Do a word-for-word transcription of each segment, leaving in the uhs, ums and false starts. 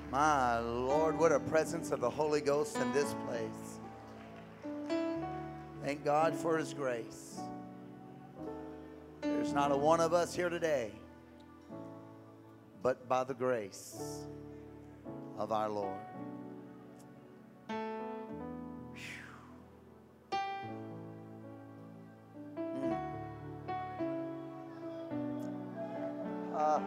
My Lord, what a presence of the Holy Ghost in this place. Thank God for His grace. There's not a one of us here today, but by the grace of our Lord. Mm. Uh,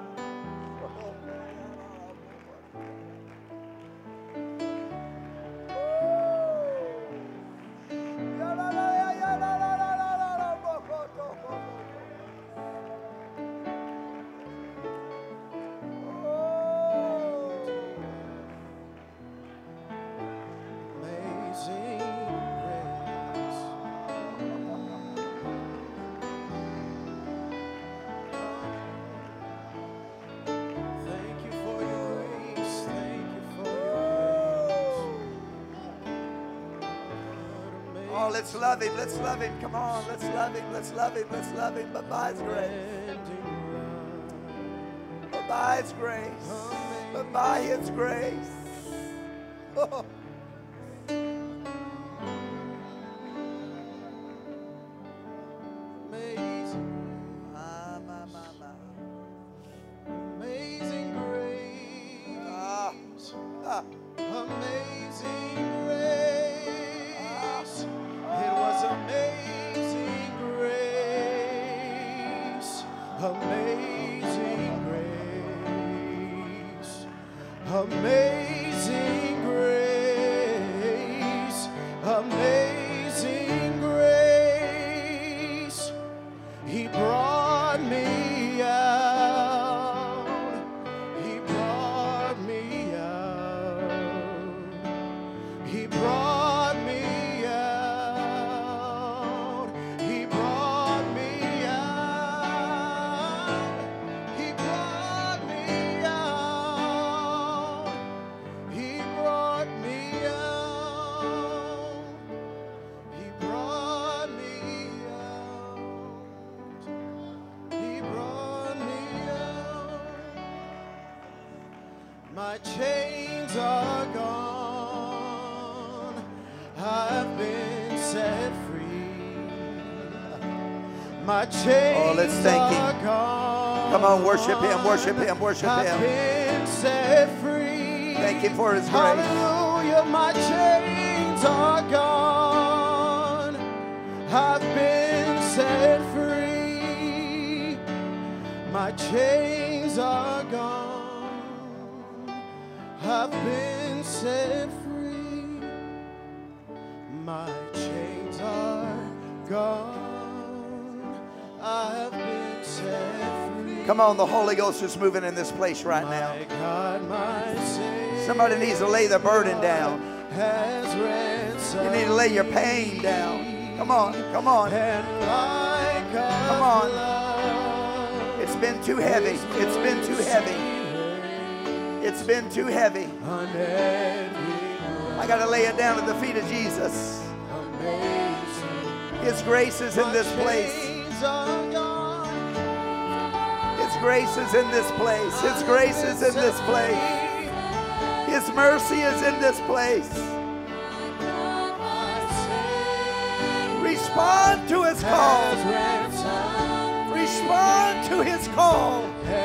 Let's love Him. Let's love Him. Come on. Let's love Him. Let's love Him. Let's love Him. But by His grace. But by His grace. But by His grace. Oh. My chains are gone, I've been set free. My chains oh, let's thank are Him. Gone, come on, worship Him, worship Him, worship I've Him. Been set free. Thank Him for His grace. Hallelujah, my chains are gone, I've been set free. My chains are gone, I've been set free. My chains are gone, I've been set free. Come on, the Holy Ghost is moving in this place right my now. God, my Savior, somebody needs to lay their burden down. Has ransomed you need to lay your pain down. Come on, come on. And like come on. It's been too heavy. It's been too heavy. It's been too heavy. I got to lay it down at the feet of Jesus. His grace is in this place. His grace is in this place. His grace is in this place. His mercy is in this place. Respond to His call. Respond to His call.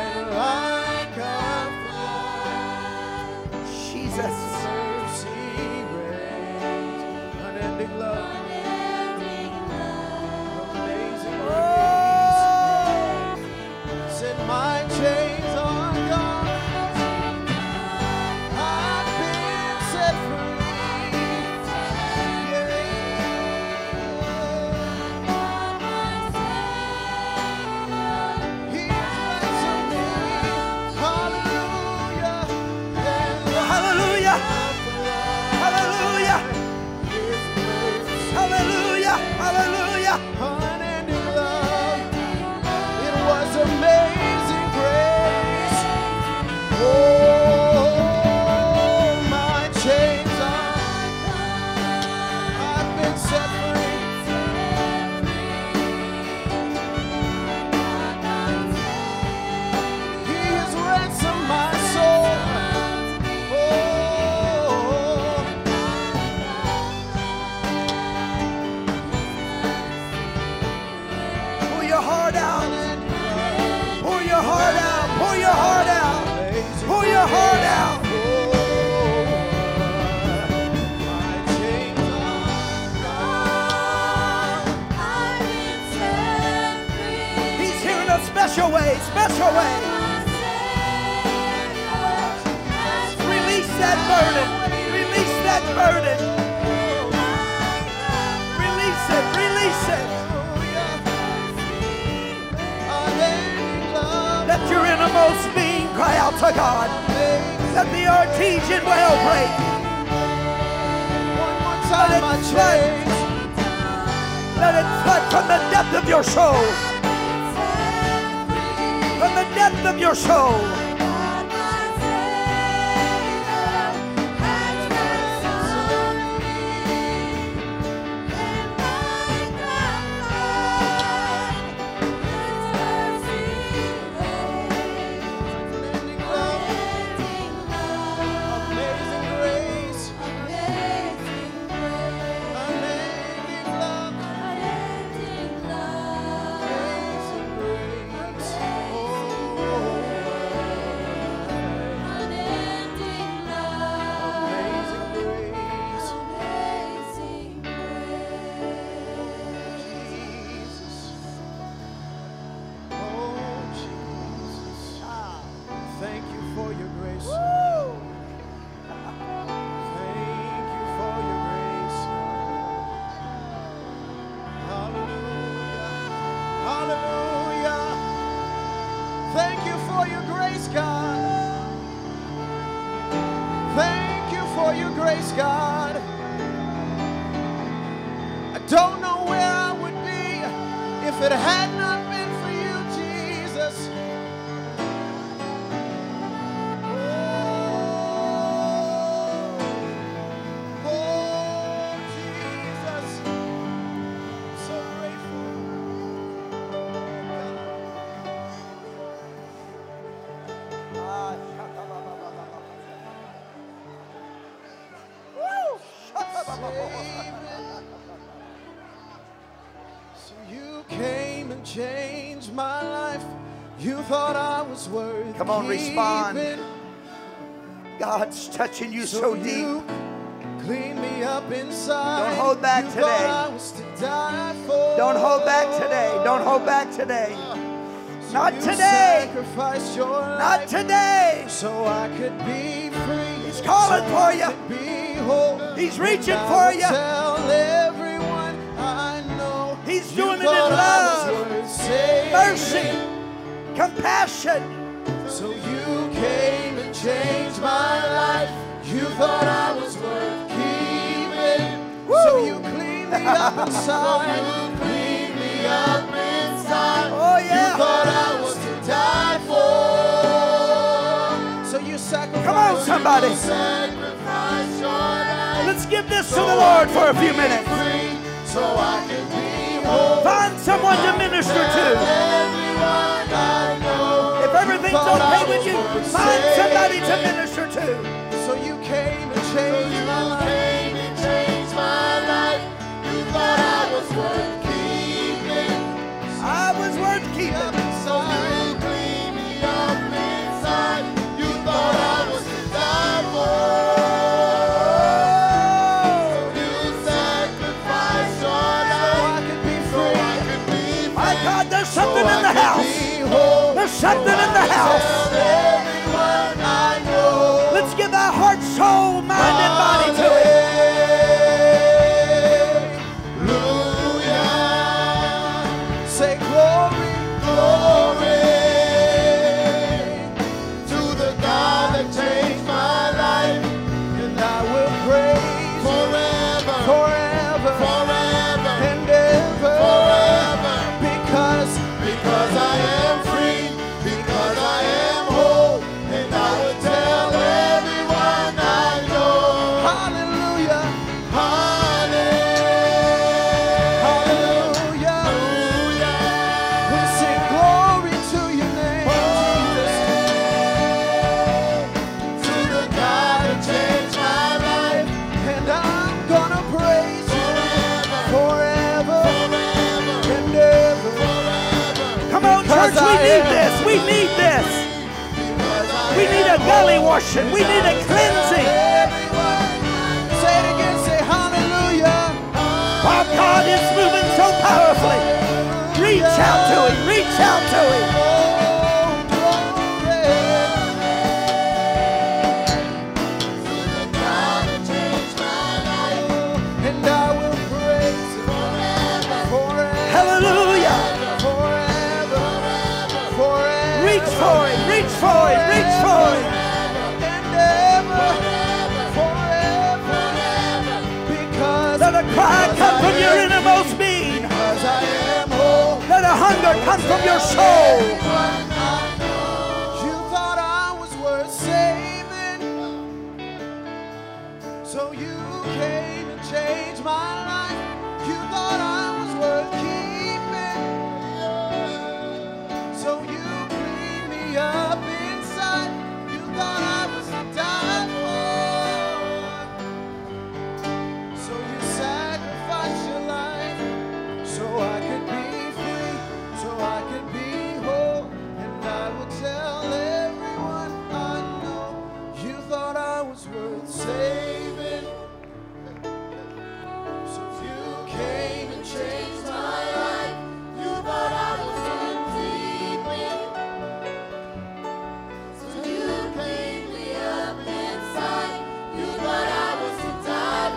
Jesus. Unending love. Amazing grace. Said my chains are gone. I've been set free. Yeah. He ransomed me. a special way, special way. Release that burden. Release that burden. Release it, release it. Let your innermost being cry out to God. Let the artesian well break. Let it flood. Let it flood from the depth of your soul. From the depth of your soul. God, I don't know where I would be if it had not been for you, Jesus. Oh, oh Jesus, I'm so grateful. So you came and changed my life. You thought I was worth Come on, respond. keeping. God's touching you so, So deep. you clean me up inside. Don't hold back You today. thought I was to die for. Don't hold back today. Don't hold back today. So Not you today. sacrificed your Not life today. so I could be free. He's calling so for I you. could be whole. He's reaching And I for will you. Tell everyone I know. He's you doing it in thought I love, was worth saving. mercy, compassion. So you came and changed my life. You thought I was worth keeping. Woo. So you cleaned me up inside. You cleaned me up inside. Oh, yeah. You thought I was to die for. So you sacrificed. Come on, somebody. You sacrificed your life. Let's give this to the Lord for a few minutes. Free, so I can be whole. Find someone to minister to. Everyone I know. If everything's okay with you, find somebody to minister to. So you came and changed my life. Came and changed my life. You thought I was worth keeping. I was worth keeping. So you cleaned me up inside. You thought I was to die for. You sacrificed your life so I could be free. My God, there's something in the house. Whole. There's something in the house. Everyone I know. Let's give our heart, soul, mind, and body to it. Hallelujah. Say glory, Glory to the God that changed my life. and I will praise Forever, forever, forever, and ever, forever. because Because I am free, because I am whole, and I will tell everyone I know. hallelujah, Hallelujah. hallelujah. We sing glory to your name, To the God that changed my life. and I'm gonna praise you Forever, forever forever, and ever. forever. Come on, church, we need this. We need this. We need a gully washing. We need a cleansing. Say it again, say hallelujah. Our God is moving so powerfully. Reach out to Him. Reach out to Him. Reach for Him, reach for Him, reach for Him. And ever, forever, because Let a cry come from your innermost being. because I am whole. Let a hunger come from your soul. You thought I was worth saving, so you came and changed my life. You thought I was worth keeping, so you cleaned me up inside. You thought I was to die for, so you sacrificed your life, so I could be free, so I could be whole. And I will tell everyone I know, you thought I was worth saving, so you came and changed my life. You thought I was worth keeping, so you cleaned me up inside. You thought I was to die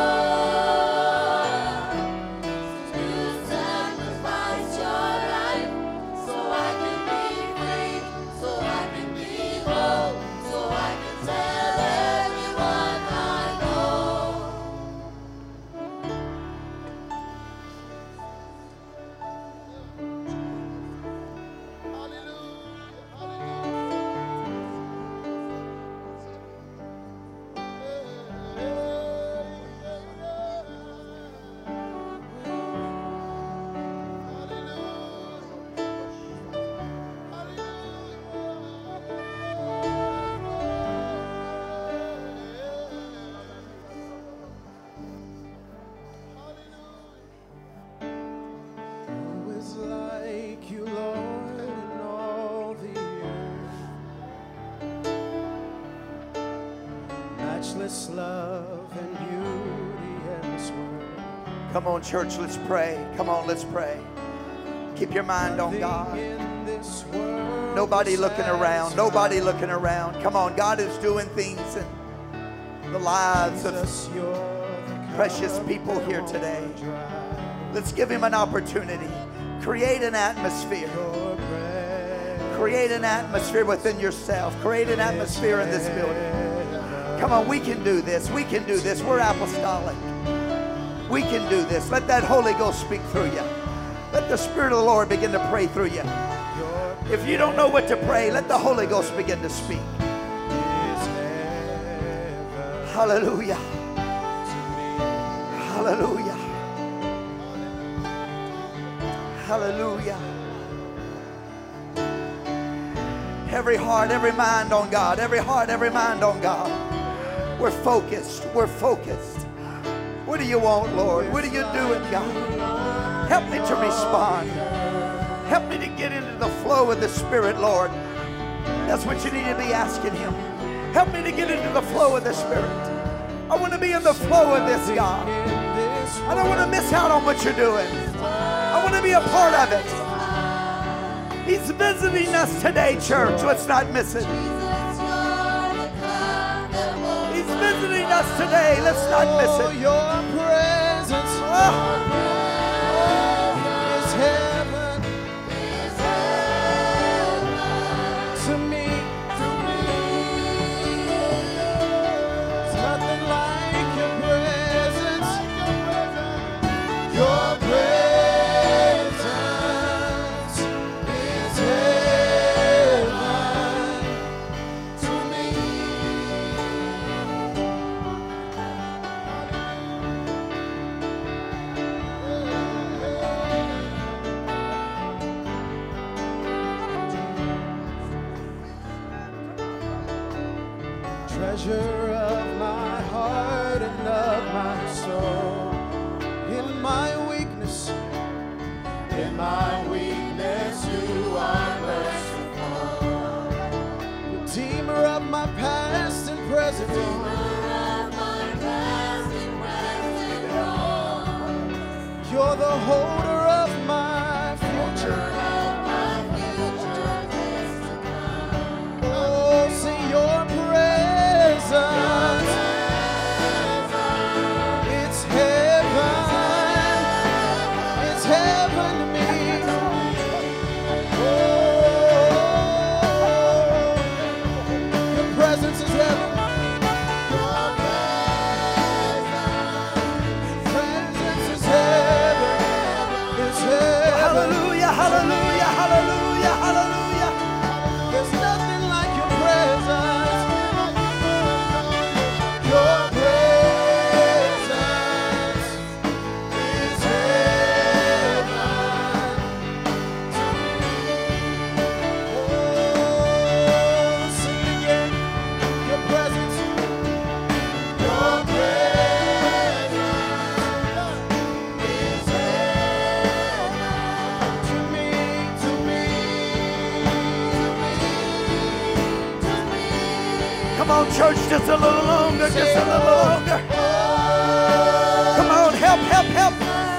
for, so you sacrificed your life, so I can be free, so I can be whole, so I can tell everyone I know. Who is like you, Lord, in all the earth? Matchless love and beauty in this world. Come on, church, let's pray. Come on, let's pray. Keep your mind on God. In this world Nobody will looking around. satisfy. Nobody looking around. Come on, God is doing things in the lives of Jesus, you're the precious cup people that here won't today. dry. Let's give Him an opportunity. Create an atmosphere. Your breath Create an atmosphere within yourself. Create an atmosphere in this building. Come on, we can do this. We can do this. We're apostolic. We can do this. Let that Holy Ghost speak through you. Let the Spirit of the Lord begin to pray through you. If you don't know what to pray, let the Holy Ghost begin to speak. Hallelujah. Hallelujah. Hallelujah. Every heart, every mind on God. Every heart, every mind on God. We're focused. We're focused. What do you want, Lord? What are you doing, God? Help me to respond. Help me to get into the flow of the Spirit, Lord. That's what you need to be asking Him. Help me to get into the flow of the Spirit. I want to be in the flow of this, God. I don't want to miss out on what you're doing. I want to be a part of it. He's visiting us today, church. Let's not miss it. He's visiting us today. Let's not miss it. Your presence Oh. is heaven to me. There's nothing like your presence. Your presence is heaven to me. Treasure of my heart and of my soul. In my weakness, in my weakness, you are merciful. Redeemer of my past and present. You're the holder of my future. Oh, see your presence. It's heaven. It's heaven to me. Oh, on, church, just a little longer, just a little longer. Come on, help, help, help.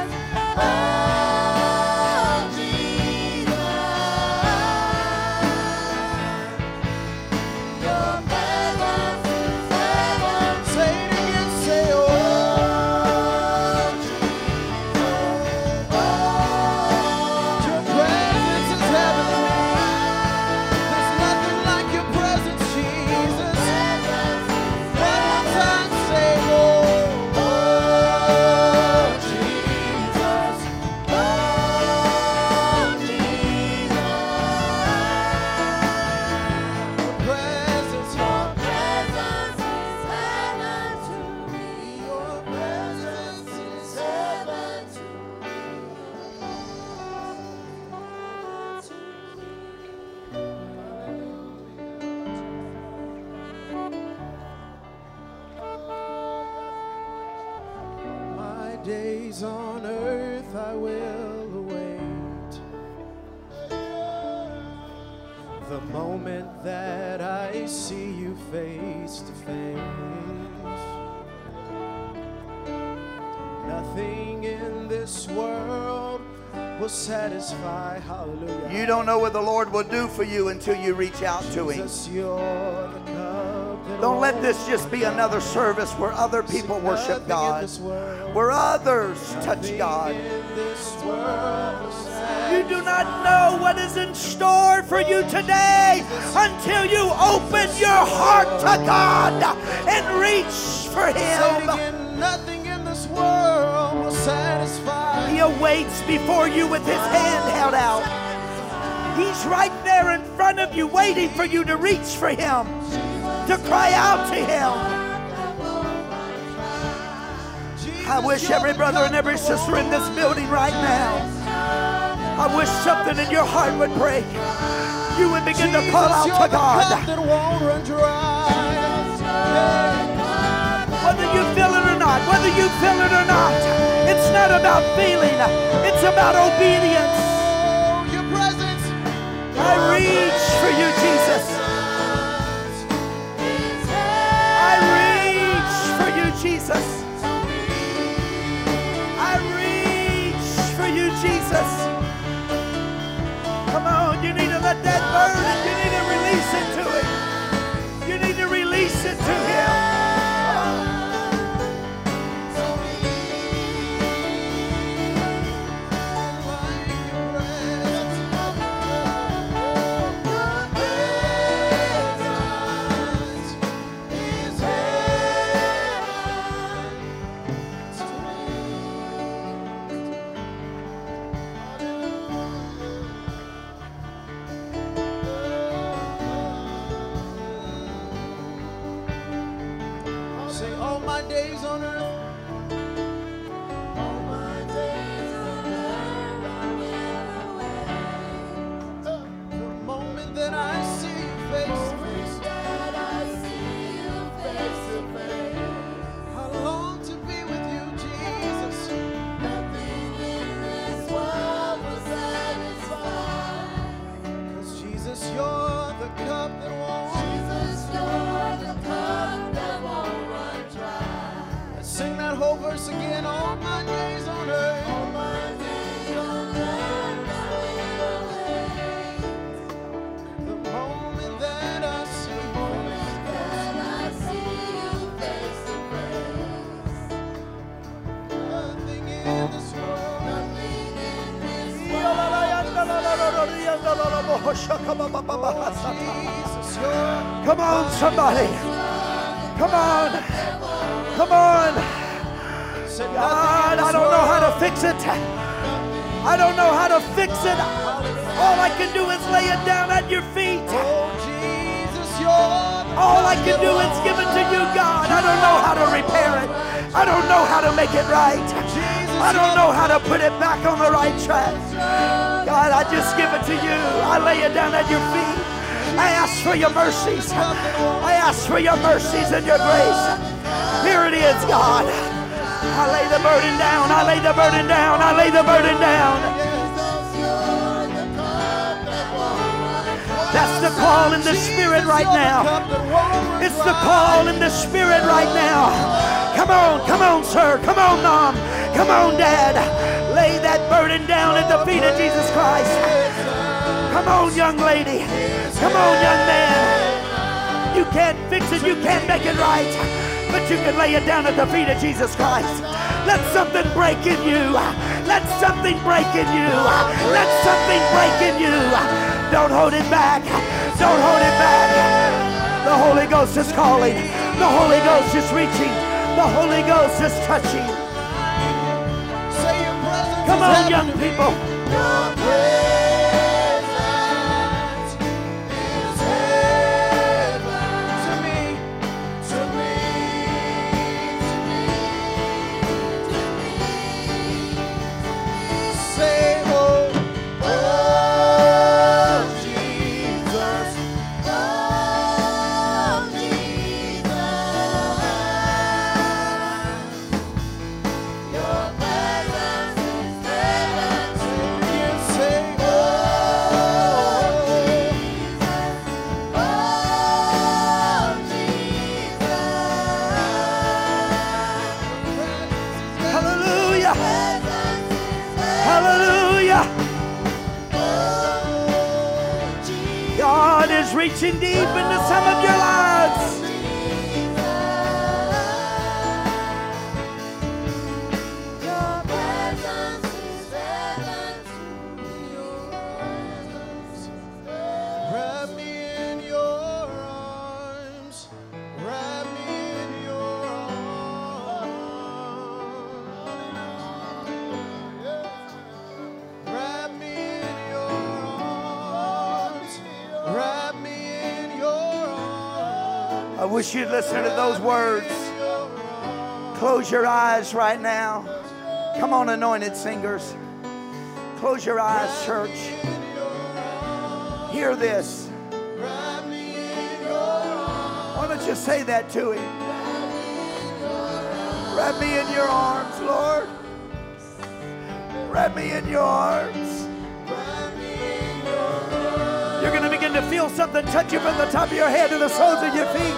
Days on earth I will await the moment that I see you face to face. Nothing in this world will satisfy. Hallelujah. You don't know what the Lord will do for you until you reach out to Him. Jesus, you're the cup that Don't let this just be another service where other people worship God, where others touch God. You do not know what is in store for you today until you open your heart to God and reach for Him. Nothing in this world will satisfy. He awaits before you with His hand held out. He's right there in front of you waiting for you to reach for Him, to cry out to Him. I wish every brother and every sister in this building right now, I wish something in your heart would break. You would begin to call out to God. Whether you feel it or not, whether you feel it or not, it's not about feeling, it's about obedience. I reach for you, Jesus. I reach for you, Jesus. I reach for you, Jesus. Come on, you need to let that burden, you need to release it to Him. You need to release it to Him. Say, all my days on earth, All my days on earth I will await. the moment that I see you face to face, That I see you face to face. I long to be with you, Jesus. Nothing in this world will satisfy. 'Cause Jesus, you're the cup that won't. Jesus, you're the cup that won't run dry. Let's sing that whole verse again. All my days on earth. All my days on earth I will await. The moment that I see you, That I see you face to face. nothing in this world. Nothing in this world. Jesus, you're Come on, somebody. Come on. Come on. said God, nothing in I this don't know how to world. fix it. I don't know how to fix it. All I can do is lay it down at your feet. Oh, Jesus, you're the All I cup can that do is won't give it to you, run God. I don't know how to repair it. I don't know how to make it right. I don't know how to put it back on the right track. God, I just give it to you. I lay it down at your feet. I ask for your mercies. I ask for your mercies and your grace. Here it is, God. I lay the burden down. I lay the burden down. I lay the burden down. That's the call call in the Spirit right now. It's the call in the Spirit right now. Come on, come on, sir. Come on, Mom. Come on, Dad. Lay that burden down at the feet of Jesus Christ. Come on, young lady. Come on, young man. You can't fix it. You can't make it right. But you can lay it down at the feet of Jesus Christ. Let something break in you. Let something break in you. Let something break in you. Don't hold it back. Don't hold it back. The Holy Ghost is calling. The Holy Ghost is reaching. The Holy Ghost is touching. Come on, young people. Your presence is heaven to me, to me, to me, to me. Say, oh, oh, Jesus, oh, Jesus, your presence is heaven to me. Say, oh, Jesus, oh, Jesus. Hallelujah. Hallelujah. God is reaching deep into some of your lives. Your presence is heaven to me. Wrap me in your arms. Wrap me in your arms. Wrap me in your arms. Wrap me in your arms. I wish you'd listen to those words. Close your eyes right now. Come on, anointed singers. Close your eyes, church. Hear this. Wrap me in your arms. Why don't you say that to him? Wrap me in your arms, Lord. Wrap me in your arms. You're going to begin to feel something touch you from the top of your head to the soles of your feet.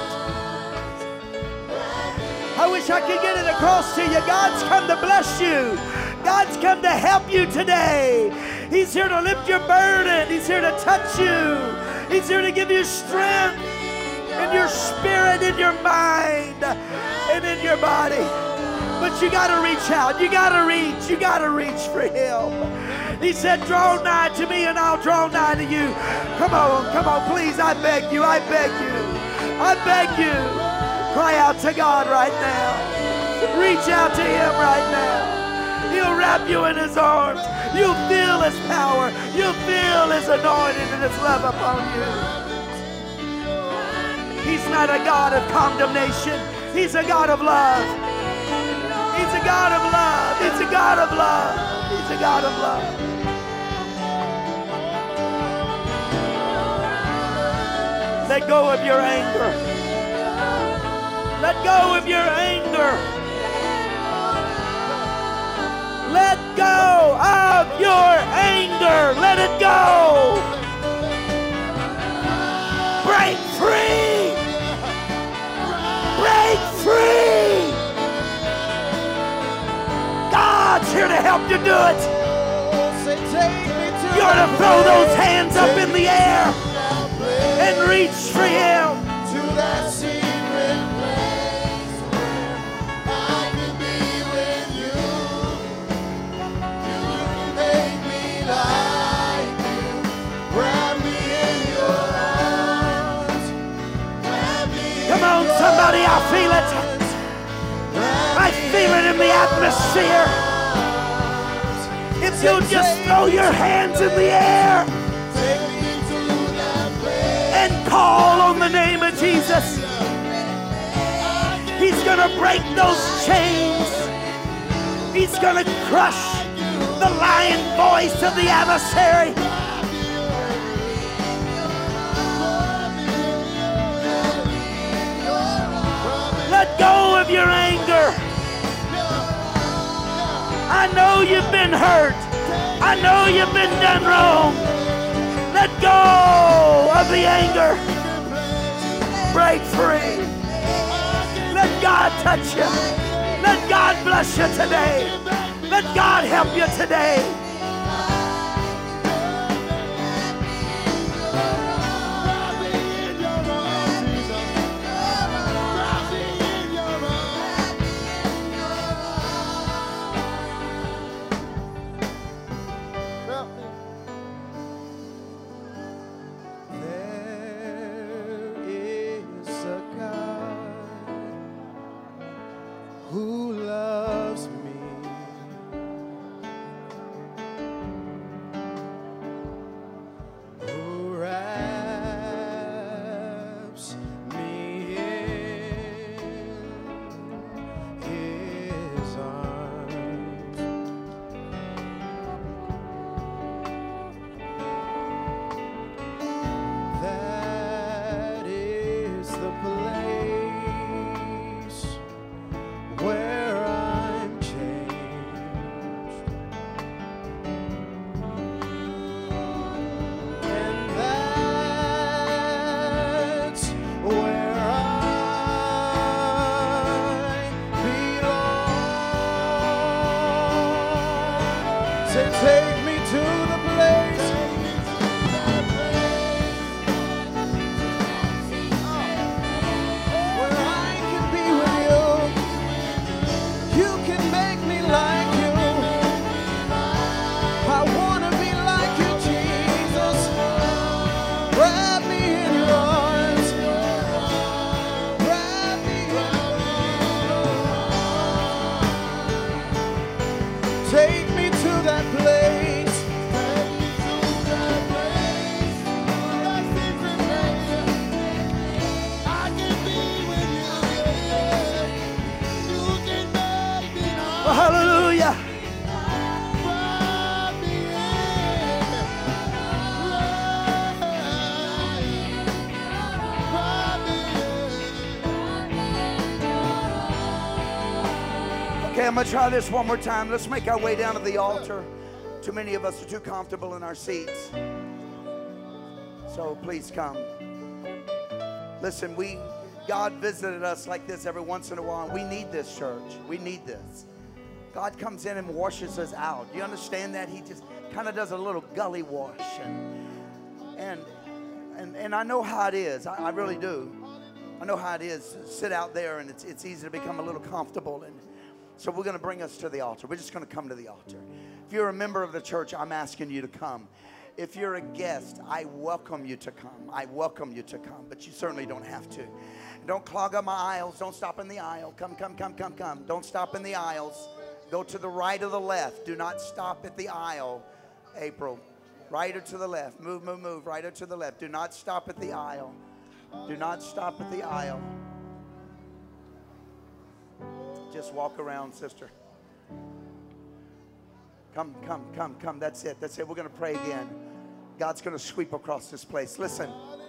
I wish I could get it across to you. God's come to bless you. God's come to help you today. He's here to lift your burden. He's here to touch you. He's here to give you strength in your spirit, in your mind, and in your body. But you got to reach out. You got to reach. You got to reach for him. He said, draw nigh to me and I'll draw nigh to you. Come on, come on, please. I beg you. I beg you. I beg you. Cry out to God right now. Reach out to him right now. He'll wrap you in his arms. You'll feel his power. You'll feel his anointing and his love upon you. He's not a God of condemnation. He's a God of love. He's a God of love. He's a God of love. He's a God of love. Let go of your anger. Let go of your anger. Let go of your anger. Let it go. Break free. Break free. God's here to help you do it. Say, take me to You ought to throw those hands up in the air and reach for him. to that secret place where I can be with you. You make me like you. Wrap me in your arms. Wrap me in Come on, your somebody, I feel it. arms. Wrap I me feel it in the atmosphere. If you'll just throw your hands in the air Take me to that place. and call on the name of Jesus, he's going to break those chains. He's going to crush the lying voice of the adversary. Let go of your anger. I know you've been hurt. I know you've been done wrong. Let Let go of the anger. Break free. Let God touch you. Let God bless you today. Let God help you today. Who loves me? Who wraps me in His arms? That is the place where I'm changed, and that's where I belong. Say, take me to the place where I can be with you. You can make me like you. I want to be like you, Jesus. Wrap me in your arms. Wrap me in your arms. Take me to that place. I can be with you. You can make me Oh, hallelujah. Okay, I'm going to try this one more time. Let's make our way down to the altar. Too many of us are too comfortable in our seats. So please come. Listen, we God visited us like this every once in a while. We need this, church. We need this. God comes in and washes us out. You understand that? He just kind of does a little gully wash. And and and, and I know how it is. I, I really do. I know how it is to sit out there, and it's, it's easy to become a little comfortable. And so we're going to bring us to the altar. We're just going to come to the altar. If you're a member of the church, I'm asking you to come. If you're a guest, I welcome you to come. I welcome you to come, but you certainly don't have to. Don't clog up my aisles. Don't stop in the aisle. Come, come, come, come, come. Don't stop in the aisles. Go to the right or the left. Do not stop at the aisle, April. Right or to the left. Move, move, move. Right or to the left. Do not stop at the aisle. Do not stop at the aisle. Just walk around, sister. Come, come, come, come. That's it. That's it. We're going to pray again. God's going to sweep across this place. Listen.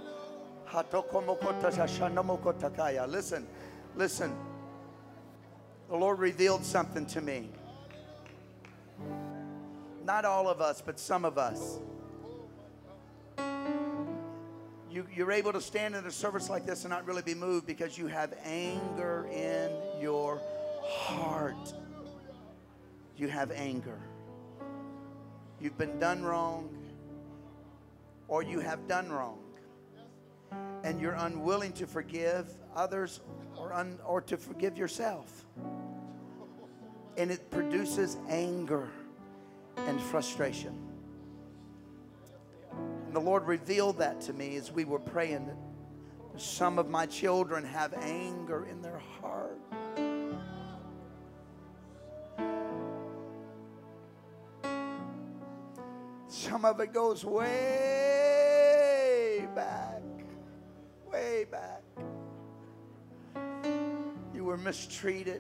Listen. Listen. The Lord revealed something to me. Not all of us, but some of us. You, you're able to stand in a service like this and not really be moved because you have anger in your heart. You have anger. You've been done wrong, or you have done wrong, and you're unwilling to forgive others or, un, or to forgive yourself. And it produces anger and frustration. And the Lord revealed that to me as we were praying, that some of my children have anger in their heart. Some of it goes way back, way back. You were mistreated,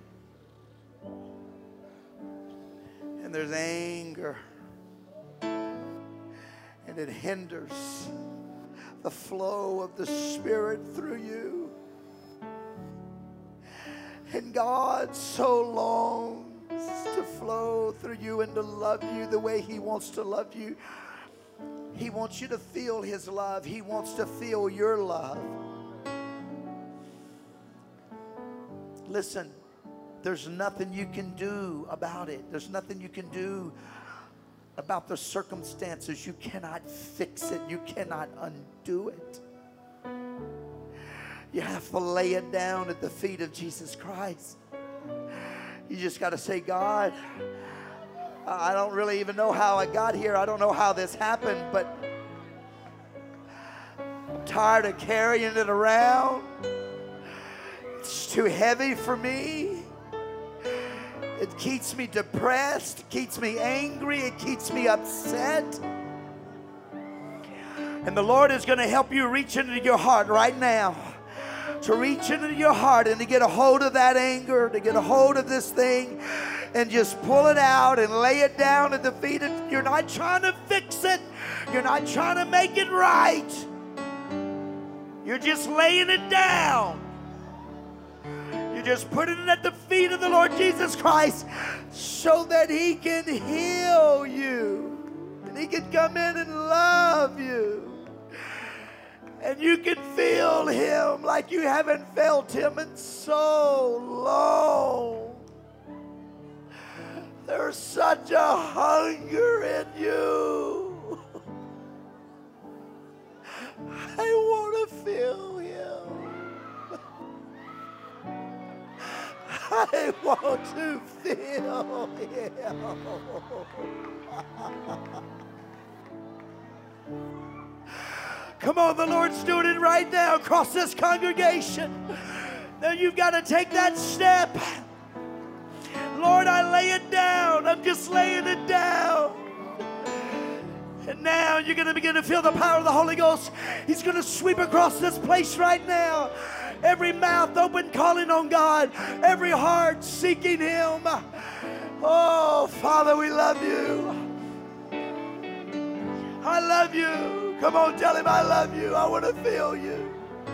and there's anger, and it hinders the flow of the Spirit through you. And God so longs to flow through you and to love you the way He wants to love you. He wants you to feel His love. He wants to feel your love. Listen, there's nothing you can do about it. There's nothing you can do about the circumstances. You cannot fix it. You cannot undo it. You have to lay it down at the feet of Jesus Christ. You just got to say, God, I don't really even know how I got here. I don't know how this happened, but I'm tired of carrying it around. It's too heavy for me. It keeps me depressed. It keeps me angry. It keeps me upset. And the Lord is going to help you reach into your heart right now. To reach into your heart and to get a hold of that anger, to get a hold of this thing and just pull it out and lay it down at the feet of, you're not trying to fix it. You're not trying to make it right. You're just laying it down. You're just putting it at the feet of the Lord Jesus Christ so that He can heal you. And He can come in and love you. And you can feel Him like you haven't felt Him in so long. There's such a hunger in you. I want to feel Him. I want to feel Him. Come on, the Lord's doing it right now across this congregation. Now you've got to take that step. Lord, I lay it down. I'm just laying it down. And now you're going to begin to feel the power of the Holy Ghost. He's going to sweep across this place right now. Every mouth open, calling on God. Every heart seeking Him. Oh, Father, we love you. I love you. Come on, tell Him I love you. I want to feel you.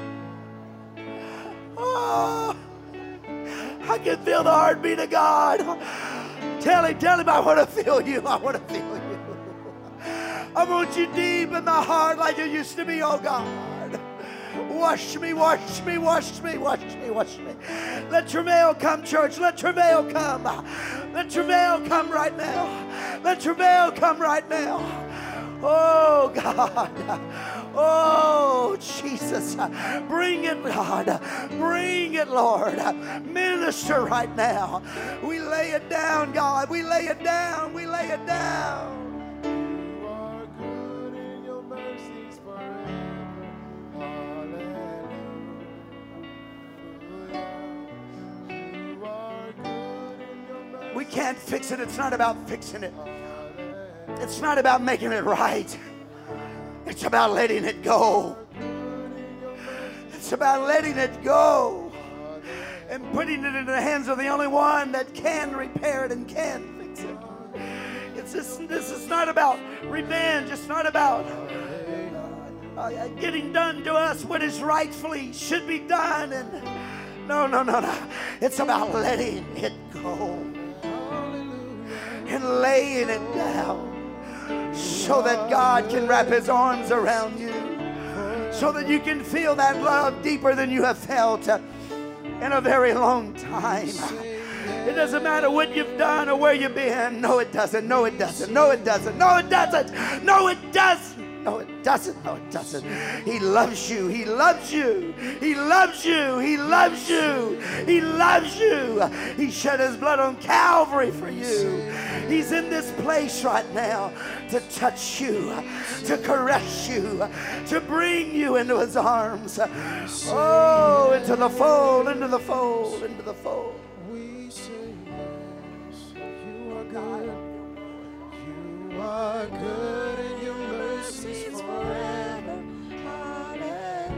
Oh, I can feel the heartbeat of God. Tell Him, tell Him I want to feel you. I want to feel you. I want you deep in my heart like you used to be, oh God. Wash me, wash me, wash me, wash me, wash me. Let travail come, church. Let travail come. Let travail come right now. Let travail come right now. Oh, God. Oh, Jesus. Bring it, God. Bring it, Lord. Minister right now. We lay it down, God. We lay it down. We lay it down. You are good and your mercies forever. Hallelujah. You are good and your mercies. We can't fix it. It's not about fixing it. It's not about making it right. It's about letting it go. It's about letting it go and putting it in the hands of the only one that can repair it and can fix it. It's just, this is not about revenge. It's not about uh, getting done to us what is rightfully should be done. And no, no, no, no. It's about letting it go and laying it down, so that God can wrap His arms around you, so that you can feel that love deeper than you have felt in a very long time. It doesn't matter what you've done or where you've been. No, it doesn't. No, it doesn't. No, it doesn't. No, it doesn't. No, it doesn't. No, it doesn't. No, it doesn't. He loves you. He loves you. He loves you. He loves you. He loves you. He shed His blood on Calvary for you. He's in this place right now to touch you, to caress you, to bring you into His arms. Oh, into the fold, into the fold, into the fold. We say yes, you are good. You are good and your mercies forever. Hallelujah.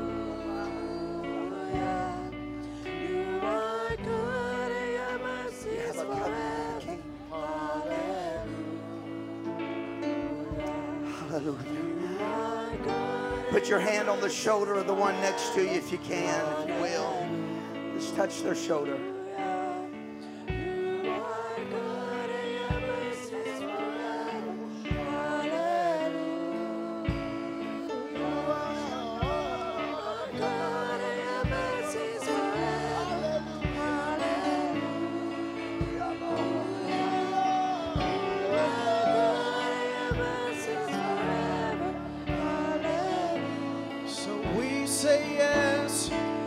You are good and your mercies forever. Hallelujah. Put your hand on the shoulder of the one next to you if you can, if you will. Just touch their shoulder. say yes.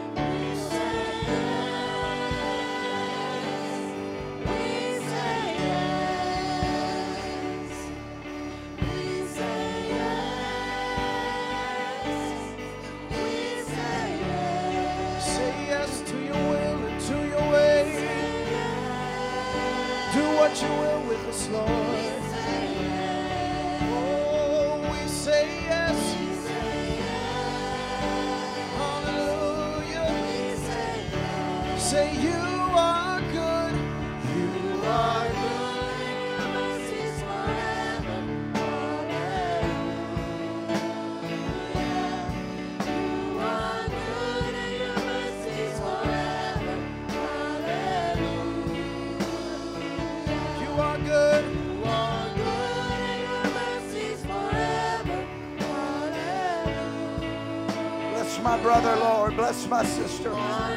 Say yes to your will and to your way. Do what you will with us, Lord. Oh, we say yes. Hallelujah. Say you are good. You are good. You are good. Bless my brother, Lord. Bless my sister.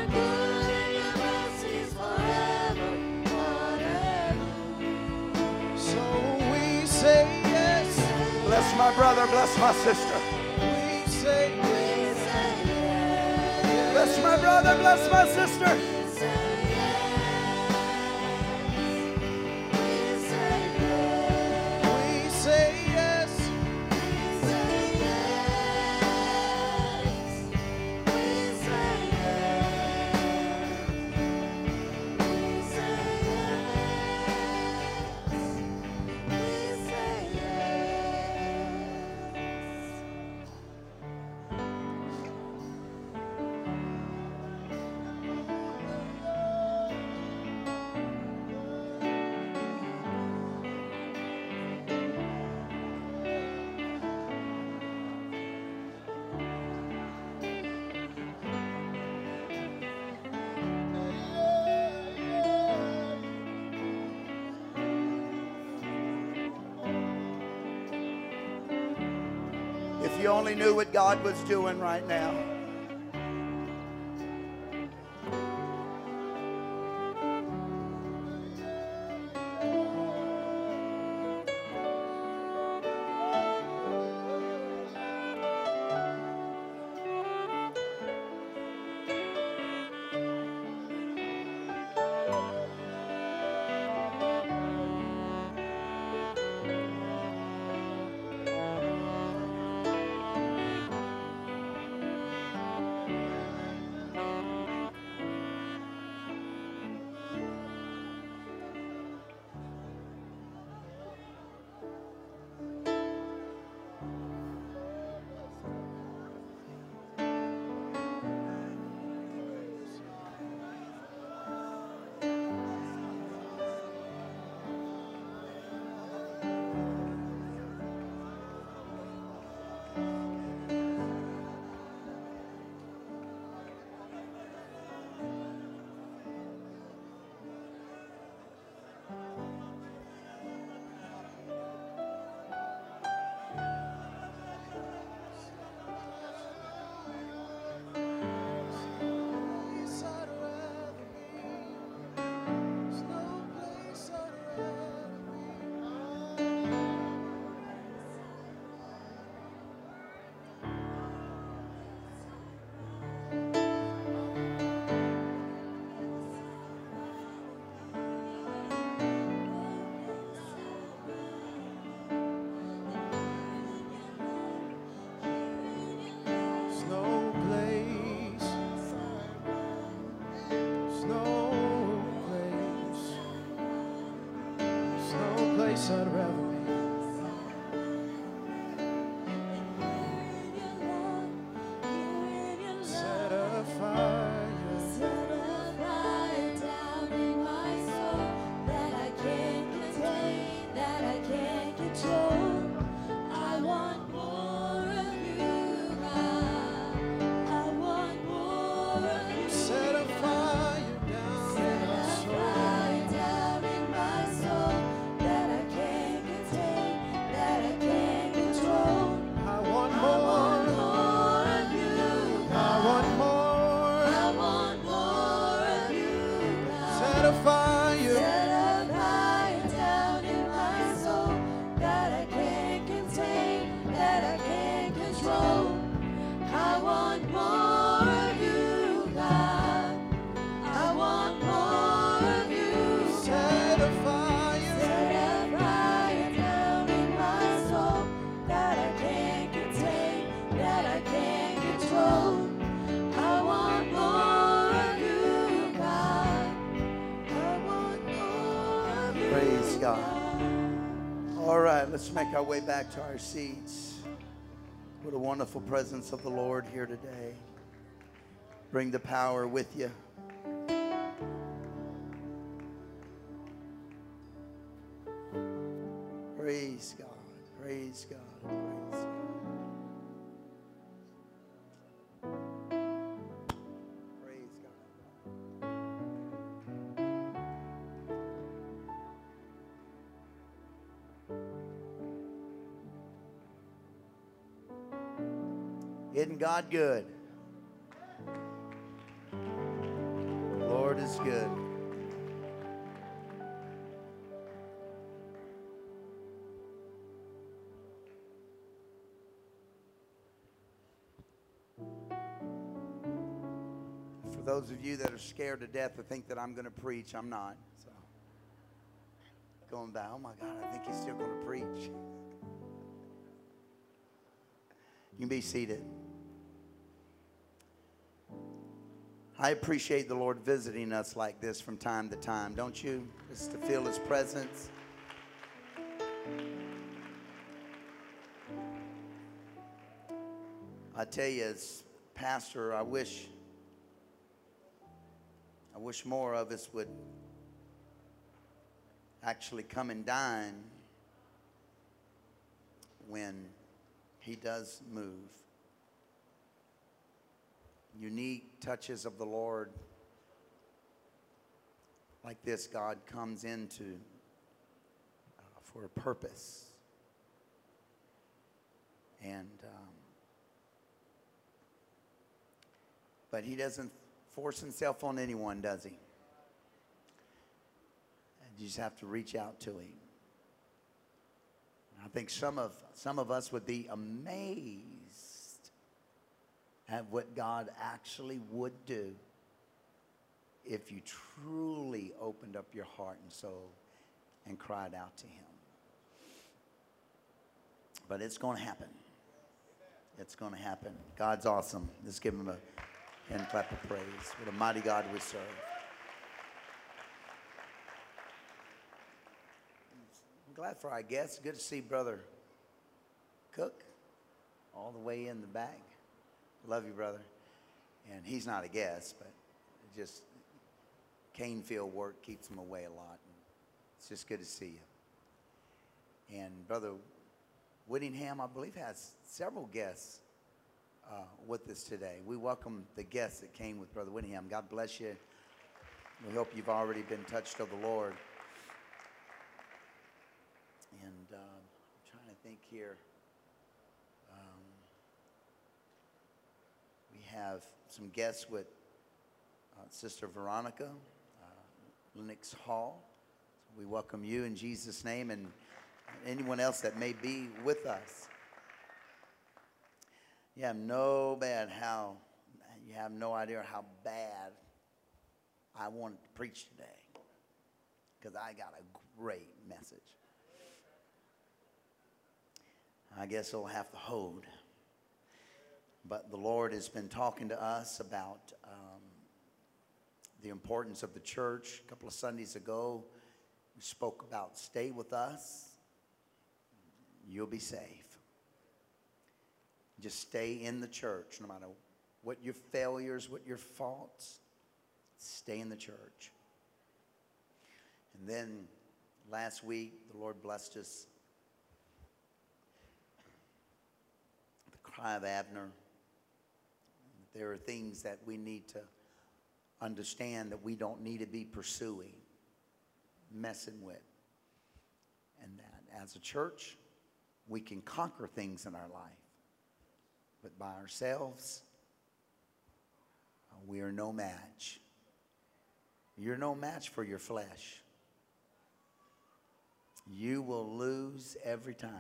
So we say yes. Bless my brother. Bless my sister. We say yes. Bless my brother. Bless my sister. We say yes. If you only knew what God was doing right now. place I'd rather be. Set a fire. Set a fire down in my soul that I can't contain, that I can't control. I want more of you, God. I want more of you. Set a fire down in my soul. Down in my soul that I can't contain, that I can't control. I want I more. want more of you, I God. want more. I want more of you, God. Set a fire. Set a fire down in my soul that I can't contain, that I can't control. I want more. Let's make our way back to our seats. What a wonderful presence of the Lord here today. Bring the power with you. Praise God. Praise God. Praise God. Praise God. Isn't God good? The Lord is good. For those of you that are scared to death to think that I'm going to preach, I'm not. So, going back, oh my God, I think he's still going to preach. You can be seated. I appreciate the Lord visiting us like this from time to time, don't you? Just to feel His presence. I tell you, as pastor, I wish, I wish more of us would actually come and dine when He does move. Unique touches of the Lord like this, God comes into uh, for a purpose. And um, but He doesn't force Himself on anyone, does He? And you just have to reach out to Him. I think some of some of us would be amazed at what God actually would do if you truly opened up your heart and soul and cried out to Him. But it's going to happen. It's going to happen. God's awesome. Let's give Him a hand clap of praise. What a mighty God we serve. I'm glad for our guests. Good to see Brother Cook all the way in the back. Love you, brother. And he's not a guest, but just cane field work keeps him away a lot. And it's just good to see you. And Brother Whittingham, I believe, has several guests uh, with us today. We welcome the guests that came with Brother Whittingham. God bless you. We hope you've already been touched of the Lord. And uh, I'm trying to think here. Um, we have some guests with uh, Sister Veronica, uh, Lennox Hall. So we welcome you in Jesus' name, and anyone else that may be with us. You have no bad how, you have no idea how bad I wanted to preach today, because I got a great message. I guess it'll have to hold. But the Lord has been talking to us about um, the importance of the church. A couple of Sundays ago, we spoke about stay with us. You'll be safe. Just stay in the church, no matter what your failures, what your faults. Stay in the church. And then last week, the Lord blessed us. The cry of Abner. There are things that we need to understand that we don't need to be pursuing, messing with. And that as a church, we can conquer things in our life. But by ourselves, we are no match. You're no match for your flesh. You will lose every time.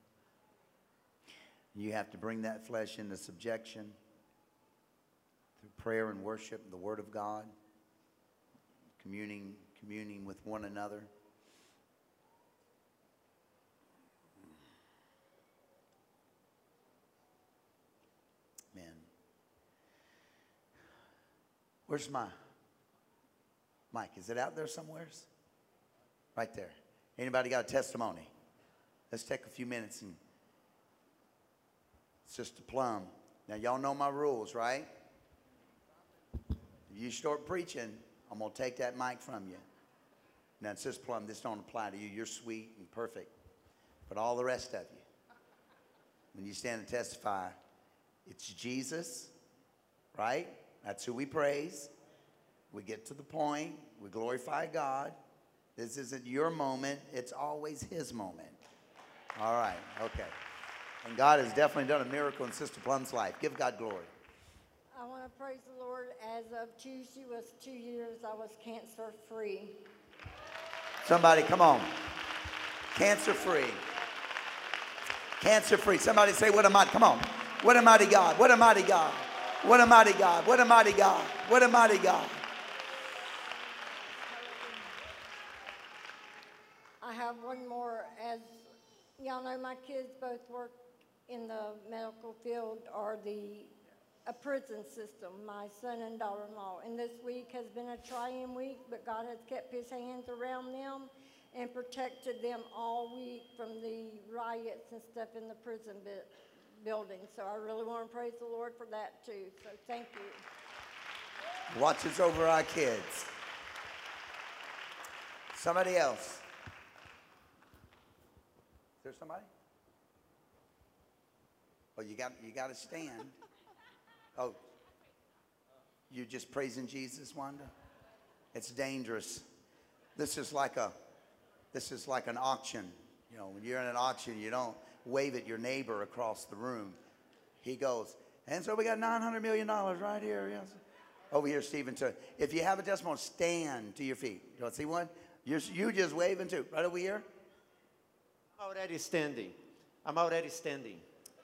You have to bring that flesh into subjection through prayer and worship, the Word of God, communing, communing with one another. Man. Where's my mic? Is it out there somewhere? Right there. Anybody got a testimony? let's take a few minutes and Sister Plum. Now, y'all know my rules, right? If you start preaching, I'm going to take that mic from you. Now, Sister Plum, this don't apply to you. You're sweet and perfect. But all the rest of you, when you stand and testify, it's Jesus, right? That's who we praise. We get to the point. We glorify God. This isn't your moment. It's always his moment. All right, okay. And God has definitely done a miracle in Sister Plum's life. Give God glory. I want to praise the Lord. As of Tuesday was two years, I was cancer free. Somebody, come on. Cancer free. Cancer free. Somebody say, what a mighty, come on. What a mighty God. What a mighty God. What a mighty God. What a mighty God. What a mighty God. I have one more. As y'all know, my kids both work in the medical field or the a prison system, my son and daughter-in-law. And this week has been a trying week, but God has kept his hands around them and protected them all week from the riots and stuff in the prison bu- building. So I really want to praise the Lord for that too. So thank you. Watches over our kids. Somebody else. Is there somebody? Oh, you got you got to stand. Oh, you just praising Jesus, Wanda? It's dangerous. This is like a, this is like an auction. You know, when you're in an auction, you don't wave at your neighbor across the room. He goes, and so we got nine hundred million dollars right here. Yes. Over here, Stephen. So if you have a testimony, stand to your feet. You don't see one? You're, you just waving too. Right over here. I'm already standing. I'm already standing.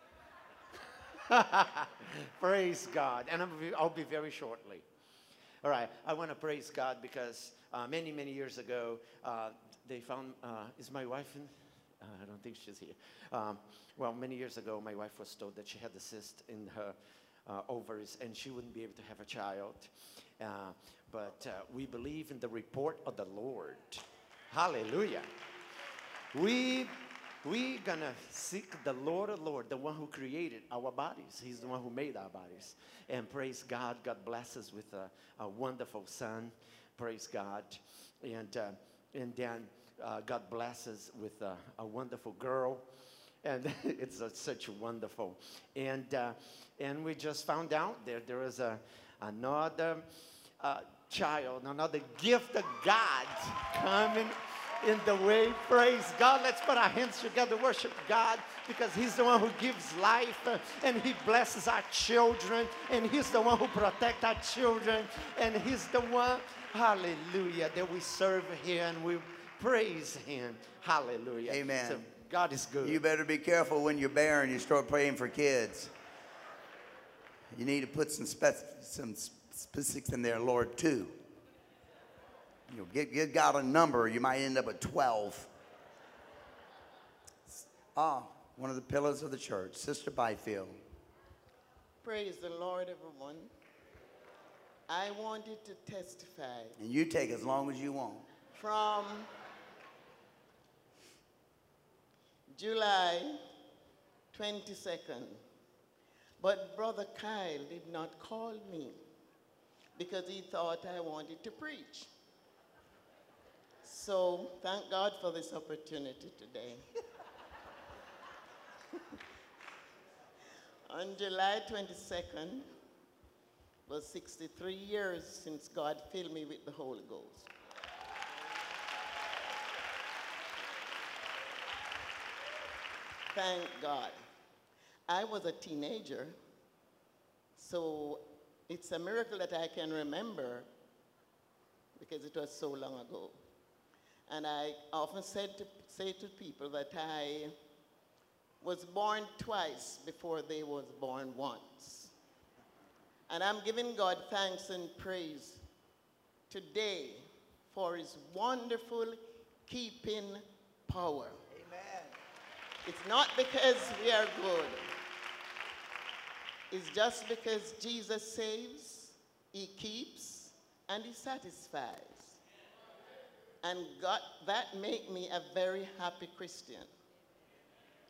Praise God. And I'm, I'll be very shortly. All right. I want to praise God because uh, many, many years ago, uh, they found, uh, is my wife in? Uh, I don't think she's here. Um, well, many years ago, my wife was told that she had a cyst in her uh, ovaries and she wouldn't be able to have a child. Uh, but uh, we believe in the report of the Lord. Hallelujah. We we gonna seek the Lord of Lord, the one who created our bodies. He's the one who made our bodies. And praise God, God bless us with a, a wonderful son. Praise God. And uh, and then uh, God bless us with a, a wonderful girl. And it's a, such wonderful. And uh, and we just found out there there is a another uh, child, another gift of God coming in the way. Praise God. Let's put our hands together, worship God, because he's the one who gives life uh, and he blesses our children, and he's the one who protects our children, and he's the one, hallelujah, that we serve here and we praise him. Hallelujah. Amen. So God is good. You better be careful when you're barren. You start praying for kids. You need to put some, spec- some specifics in there, Lord, too. You know, get, get God a number, you might end up at twelve. Ah, one of the pillars of the church, Sister Byfield. Praise the Lord, everyone. I wanted to testify And you take as long as you want. from July twenty-second. But Brother Kyle did not call me because he thought I wanted to preach. So thank God for this opportunity today. On July twenty-second was sixty-three years since God filled me with the Holy Ghost. Thank God. I was a teenager, so it's a miracle that I can remember because it was so long ago. And I often said to, say to people that I was born twice before they was born once. And I'm giving God thanks and praise today for his wonderful keeping power. Amen. It's not because we are good. It's just because Jesus saves, he keeps, and he satisfies. And God, that make me a very happy Christian.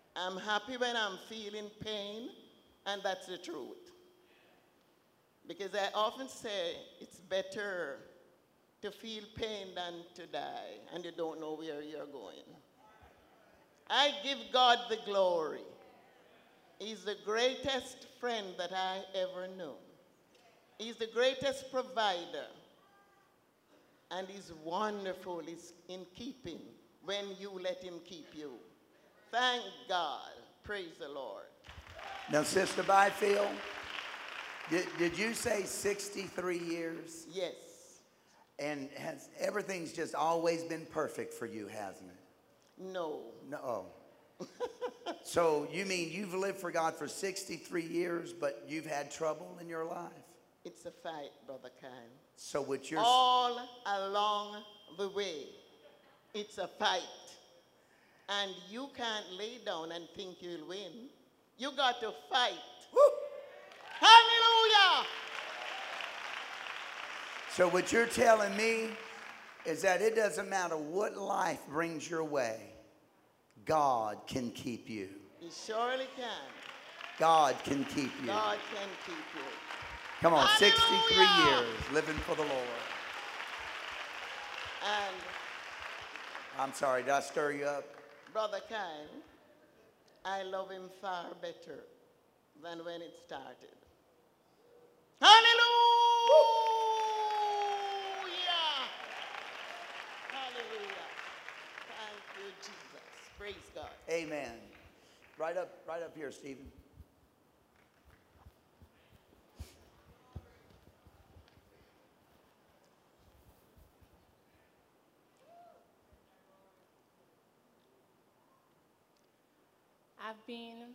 I'm happy when I'm feeling pain, and that's the truth. Because I often say it's better to feel pain than to die, and you don't know where you're going. I give God the glory. He's the greatest friend that I ever knew. He's the greatest provider. And he's wonderful. He's in keeping when you let him keep you. Thank God. Praise the Lord. Now, Sister Byfield, did, did you say sixty-three years? Yes. And has everything's just always been perfect for you, hasn't it? No. No. Oh. So you mean you've lived for God for sixty-three years, but you've had trouble in your life? It's a fight, Brother Kyle. So with your All along the way, it's a fight. And you can't lay down and think you'll win. You got to fight. Woo! Hallelujah! So what you're telling me is that it doesn't matter what life brings your way, God can keep you. He surely can. God can keep you. God can keep you. Come on, Hallelujah! sixty-three years living for the Lord. And I'm sorry, did I stir you up? Brother Kyle, I love him far better than when it started. Hallelujah! Hallelujah. Thank you, Jesus. Praise God. Amen. Right up, right up here, Stephen. I've been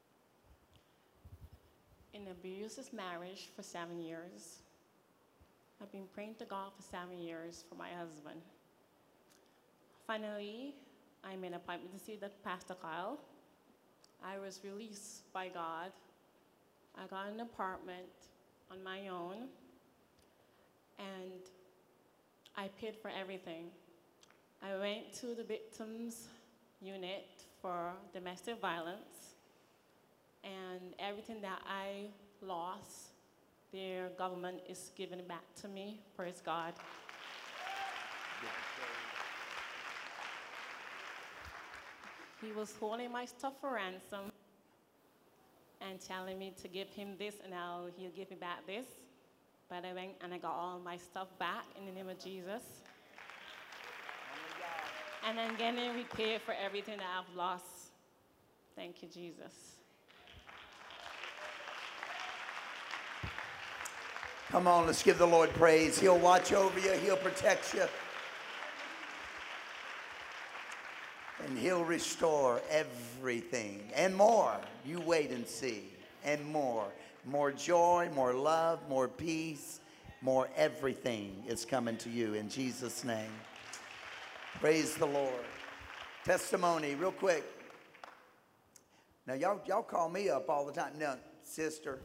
in an abusive marriage for seven years. I've been praying to God for seven years for my husband. Finally, I made an appointment to see that Pastor Kyle. I was released by God. I got an apartment on my own, and I paid for everything. I went to the victims unit for domestic violence, and everything that I lost, their government is giving it back to me. Praise God. He was holding my stuff for ransom and telling me to give him this, and I'll, he'll give me back this. But I went and I got all my stuff back in the name of Jesus. And I'm getting repaid for everything that I've lost. Thank you, Jesus. Come on, let's give the Lord praise. He'll watch over you. He'll protect you. And he'll restore everything and more. You wait and see. And more. More joy, more love, more peace, more everything is coming to you in Jesus' name. Praise the Lord. Testimony, real quick. Now, y'all, y'all call me up all the time. No, sister.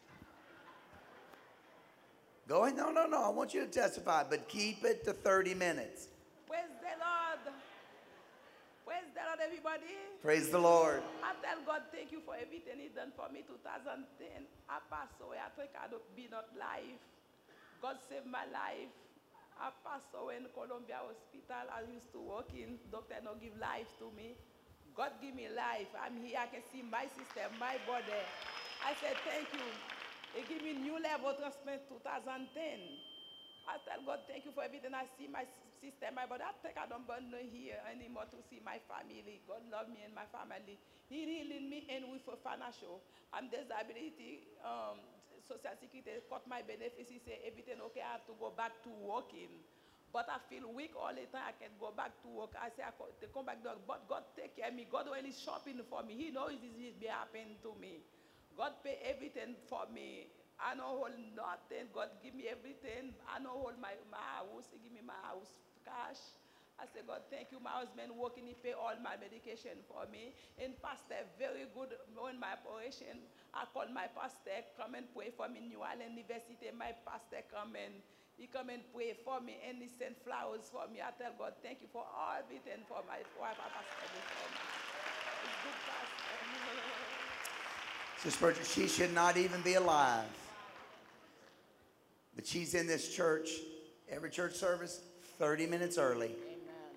Go ahead. No, no, no. I want you to testify, but keep it to thirty minutes. Praise the Lord. Praise the Lord, everybody. Praise the Lord. I tell God, thank you for everything He done for me. two thousand ten, I passed away. I think I'd been not life. God saved my life. I passed away in Columbia Hospital. I used to work in. Doctor no give life to me. God give me life. I'm here. I can see my system, my body. I said, thank you. He give me new level transplant two thousand ten. I tell God, thank you for everything. I see my system, my body. I think I don't burn here anymore to see my family. God love me and my family. He healing me and with a financial. I'm disability. Um, Social Security cut my benefits. He say everything okay. I have to go back to working. But I feel weak all the time. I can go back to work. I say I co- to come back to work. But God take care of me. God really shopping for me. He knows this is be happening to me. God pay everything for me. I don't hold nothing. God give me everything. I don't hold my, my house. He give me my house cash. I say, God, thank you. My husband working, he pay all my medication for me. And pastor, very good on my operation. I call my pastor, come and pray for me. New Island University, my pastor come and he come and pray for me. And he send flowers for me. I tell God, thank you for all everything for my wife. I pastor for me. It's Sister Spurgeon, she should not even be alive. But she's in this church, every church service, thirty minutes early. Amen.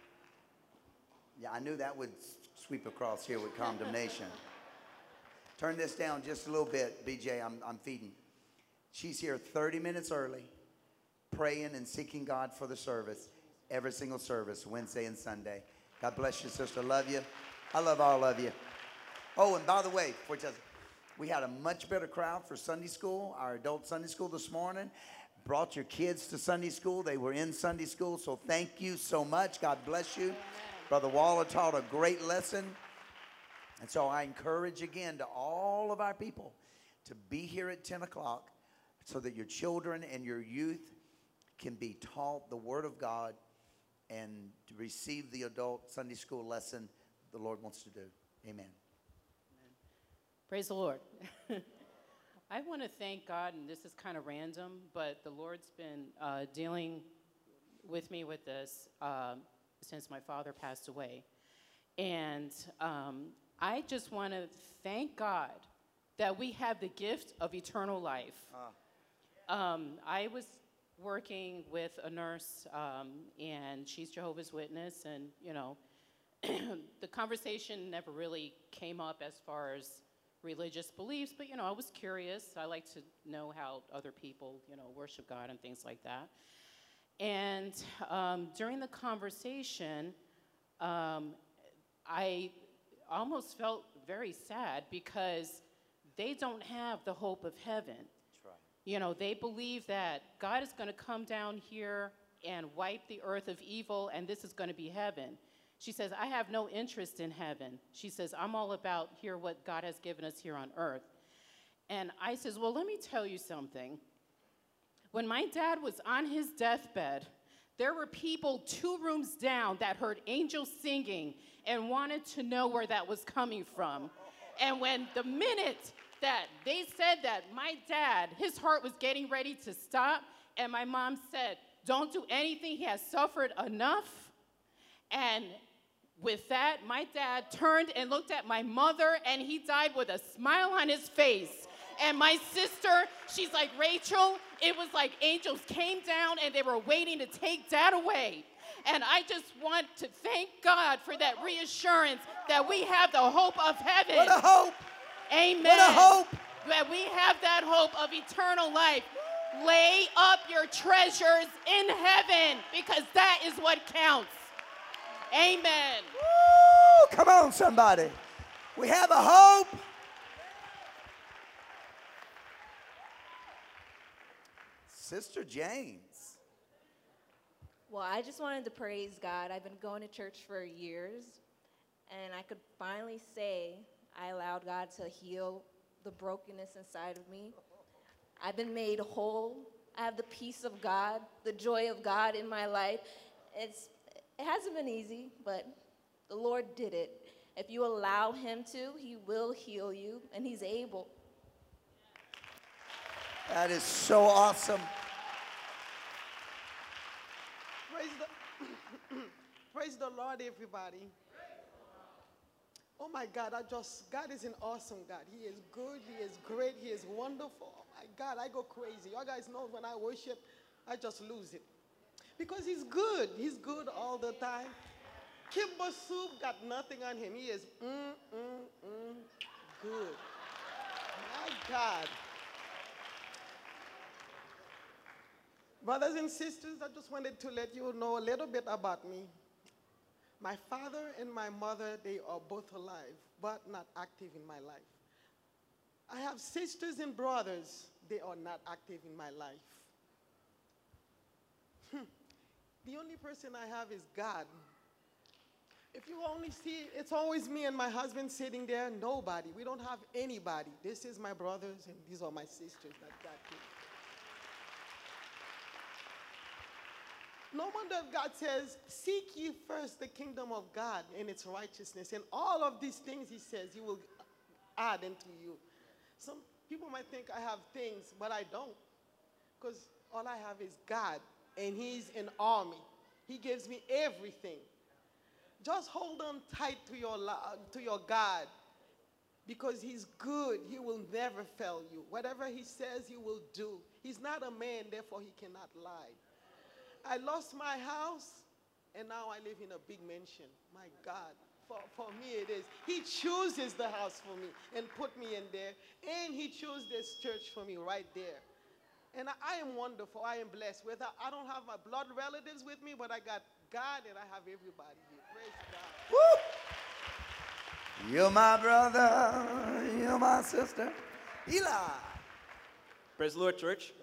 Yeah, I knew that would sweep across here with condemnation. Turn this down just a little bit, B J, I'm, I'm feeding. She's here thirty minutes early, praying and seeking God for the service, every single service, Wednesday and Sunday. God bless you, sister. Love you. I love all of you. Oh, and by the way, before you tell us, we had a much better crowd for Sunday school, our adult Sunday school this morning. Brought your kids to Sunday school. They were in Sunday school, so thank you so much. God bless you. Amen. Brother Waller taught a great lesson. And so I encourage again to all of our people to be here at ten o'clock so that your children and your youth can be taught the Word of God and to receive the adult Sunday school lesson the Lord wants to do. Amen. Praise the Lord. I want to thank God, and this is kind of random, but the Lord's been uh, dealing with me with this uh, since my father passed away. And um, I just want to thank God that we have the gift of eternal life. Ah. Um, I was working with a nurse, um, and she's Jehovah's Witness, and, you know, the conversation never really came up as far as religious beliefs, but, you know, I was curious. I like to know how other people, you know, worship God and things like that. And um, during the conversation, um, I almost felt very sad because they don't have the hope of heaven. That's right. You know, they believe that God is going to come down here and wipe the earth of evil, and this is going to be heaven. She says, I have no interest in heaven. She says, I'm all about here what God has given us here on earth. And I says, well, let me tell you something. When my dad was on his deathbed, there were people two rooms down that heard angels singing and wanted to know where that was coming from. And when the minute that they said that, my dad, his heart was getting ready to stop, and my mom said, don't do anything, he has suffered enough. And with that, my dad turned and looked at my mother, and he died with a smile on his face. And my sister, she's like, Rachel, it was like angels came down, and they were waiting to take Dad away. And I just want to thank God for that reassurance that we have the hope of heaven. What a hope. Amen. What a hope. That we have that hope of eternal life. Lay up your treasures in heaven, because that is what counts. Amen. Woo! Come on, somebody. We have a hope. Sister James. Well, I just wanted to praise God. I've been going to church for years, and I could finally say I allowed God to heal the brokenness inside of me. I've been made whole. I have the peace of God, the joy of God in my life. It's It hasn't been easy, but the Lord did it. If you allow him to, he will heal you, and he's able. That is so awesome. Praise the, praise the Lord, everybody. Oh my God, I just, God is an awesome God. He is good, he is great, he is wonderful. Oh my God, I go crazy. You guys know when I worship, I just lose it. Because he's good. He's good all the time. Kimber Soup got nothing on him. He is mm, mm, mm, good. My God. Brothers and sisters, I just wanted to let you know a little bit about me. My father and my mother, they are both alive, but not active in my life. I have sisters and brothers. They are not active in my life. Hmm. The only person I have is God. If you only see, it's always me and my husband sitting there, nobody. We don't have anybody. This is my brothers, and these are my sisters that God gave. No wonder God says, seek ye first the kingdom of God and its righteousness. And all of these things, he says, he will add into you. Some people might think I have things, but I don't. Because all I have is God. And he's an army. He gives me everything. just hold on tight to your, lo- to your God, because he's good. He will never fail you. Whatever he says, he will do. He's not a man, therefore he cannot lie. I lost my house, and now I live in a big mansion. My God, for, for me it is. He chooses the house for me and put me in there, and he chose this church for me right there. And I, I am wonderful. I am blessed. Whether I don't have my blood relatives with me, but I got God and I have everybody here. Praise God. Woo! You're my brother. You're my sister. Eli. Praise the Lord, church.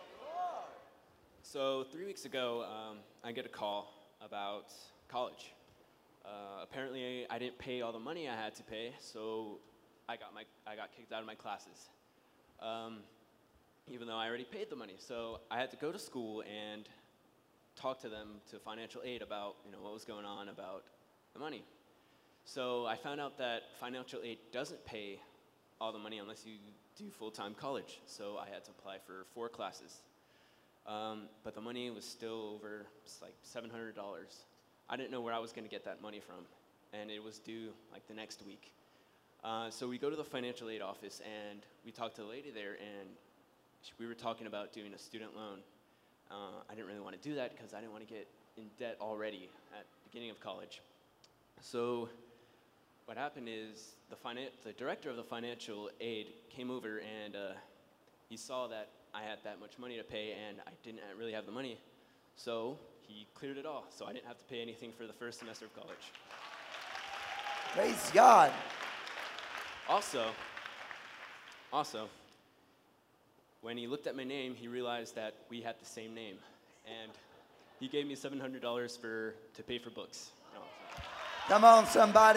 So three weeks ago, um, I get a call about college. Uh, apparently, I didn't pay all the money I had to pay, so I got my I got kicked out of my classes, um, even though I already paid the money. So I had to go to school and talk to them, to financial aid, about you know what was going on about the money. So I found out that financial aid doesn't pay all the money unless you do full-time college. So I had to apply for four classes. Um, but the money was still over like seven hundred dollars. I didn't know where I was going to get that money from, and it was due like the next week. Uh, so we go to the financial aid office, and we talked to the lady there, and she, we were talking about doing a student loan. Uh, I didn't really want to do that because I didn't want to get in debt already at the beginning of college. So what happened is the, finan- the director of the financial aid came over, and uh, he saw that I had that much money to pay, and I didn't really have the money. So he cleared it all, so I didn't have to pay anything for the first semester of college. Praise God. Also, also, when he looked at my name, he realized that we had the same name, and he gave me seven hundred dollars for to pay for books. No, Come on, somebody.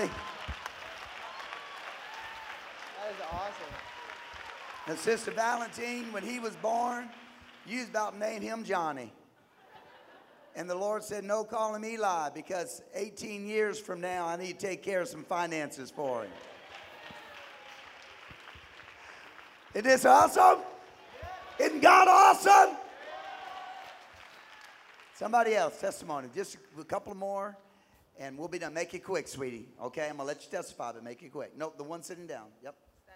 That is awesome. And Sister Valentine, when he was born, you was about to name him Johnny. And the Lord said, no, call him Eli, because eighteen years from now, I need to take care of some finances for him. Isn't this awesome? Isn't God awesome? Somebody else, testimony. Just a couple more, and we'll be done. Make it quick, sweetie. Okay, I'm going to let you testify, but make it quick. Nope, the one sitting down. Yep.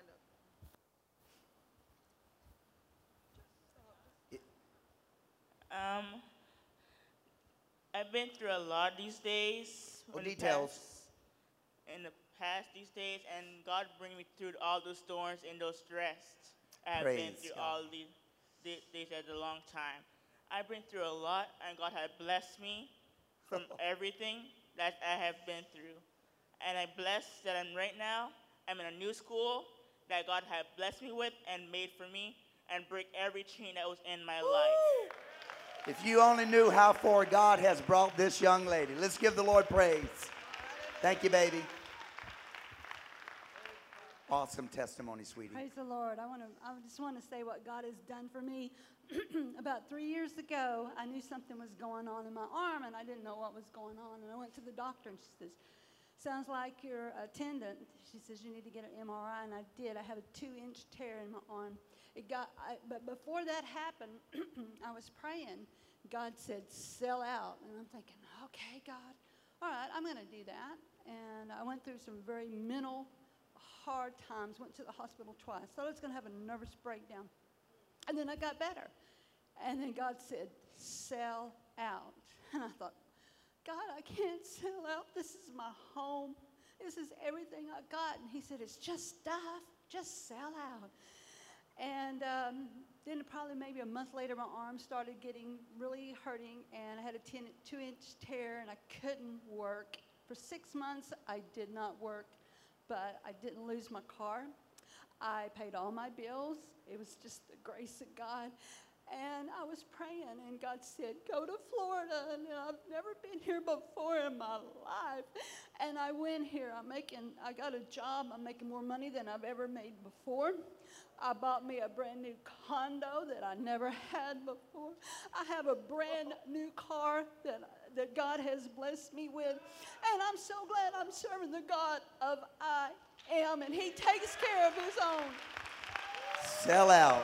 Um, I've been through a lot these days. What in the details? past- In the past these days, and God bring me through all those storms and those stress. I've been Praise through God. all these these days at a long time. I've been through a lot, and God has blessed me from everything that I have been through. And I'm blessed that I'm right now, I'm in a new school that God has blessed me with and made for me, and break every chain that was in my life. If you only knew how far God has brought this young lady. Let's give the Lord praise. Thank you, baby. Awesome testimony, sweetie. Praise the Lord. I want to. I just want to say what God has done for me. About three years ago, I knew something was going on in my arm, and I didn't know what was going on. And I went to the doctor, and she says, "Sounds like you're a tendon." She says, "You need to get an M R I," and I did. I have a two-inch tear in my arm. It got. I, but before that happened, I was praying. God said, "Sell out," and I'm thinking, "Okay, God, all right, I'm going to do that." And I went through some very mental, hard times. Went to the hospital twice. Thought I was going to have a nervous breakdown, and then I got better. And then God said, "Sell out," and I thought, God, I can't sell out. This is my home. This is everything I got. And he said, it's just stuff. Just sell out. And um, then probably maybe a month later, my arm started getting really hurting, and I had a ten, two-inch tear, and I couldn't work. For six months, I did not work, but I didn't lose my car. I paid all my bills. It was just the grace of God. And I was praying, and God said, go to Florida. And I've never been here before in my life. And I went here. I'm making, I got a job. I'm making more money than I've ever made before. I bought me a brand new condo that I never had before. I have a brand new car that, that God has blessed me with. And I'm so glad I'm serving the God of I am, and he takes care of his own. Sell out.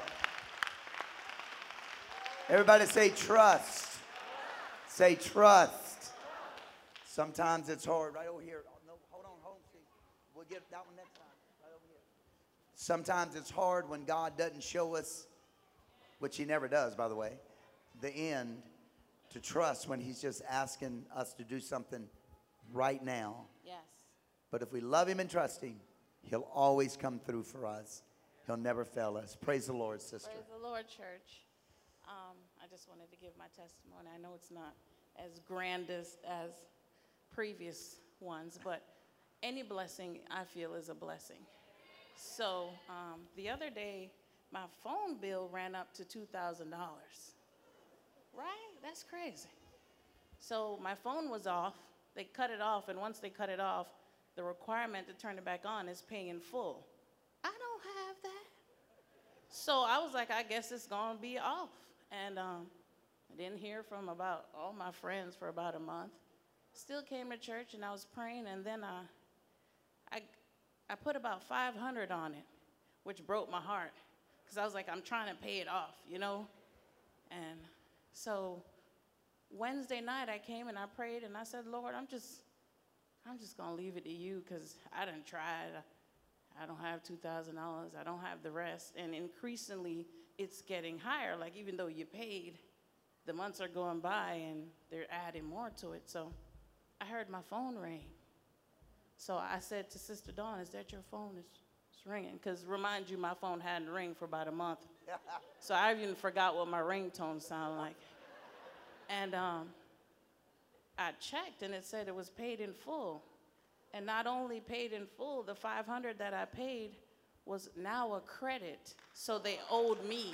Everybody say trust. Say trust. Sometimes it's hard. Right over here. Oh, no, hold on, hold on. See, we'll get that one next time. Right over here. Sometimes it's hard when God doesn't show us, which he never does, by the way, the end, to trust when he's just asking us to do something right now. Yes. But if we love him and trust him, he'll always come through for us. He'll never fail us. Praise the Lord, sister. Praise the Lord, church. Um, I just wanted to give my testimony. I know it's not as grand as, as previous ones, but any blessing I feel is a blessing. So um, the other day, my phone bill ran up to two thousand dollars. Right? That's crazy. So my phone was off. They cut it off, and once they cut it off, the requirement to turn it back on is pay in full. I don't have that. So I was like, I guess it's going to be off. And um, I didn't hear from about all my friends for about a month. Still came to church, and I was praying, and then I, I, I put about five hundred on it, which broke my heart, because I was like, I'm trying to pay it off, you know? And so Wednesday night, I came and I prayed, and I said, Lord, I'm just, I'm just going to leave it to you, because I done tried. I, I don't have two thousand dollars. I don't have the rest. And increasingly, it's getting higher. Like, even though you paid, the months are going by, and they're adding more to it. So I heard my phone ring. So I said to Sister Dawn, is that your phone? It's, it's ringing. Because remind you, my phone hadn't ring for about a month. So I even forgot what my ringtone sounded like. And um, I checked, and it said it was paid in full. And not only paid in full, the five hundred that I paid was now a credit. So they owed me.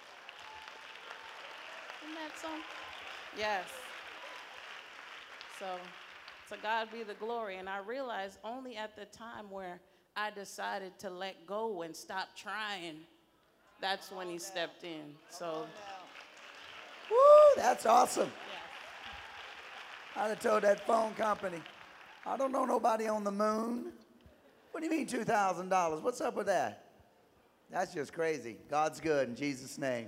Isn't that something? Yes. So to God be the glory. And I realized only at the time where I decided to let go and stop trying, that's when he stepped in. So, woo, that's awesome. I'd have told that phone company, I don't know nobody on the moon. What do you mean two thousand dollars? What's up with that? That's just crazy. God's good in Jesus' name.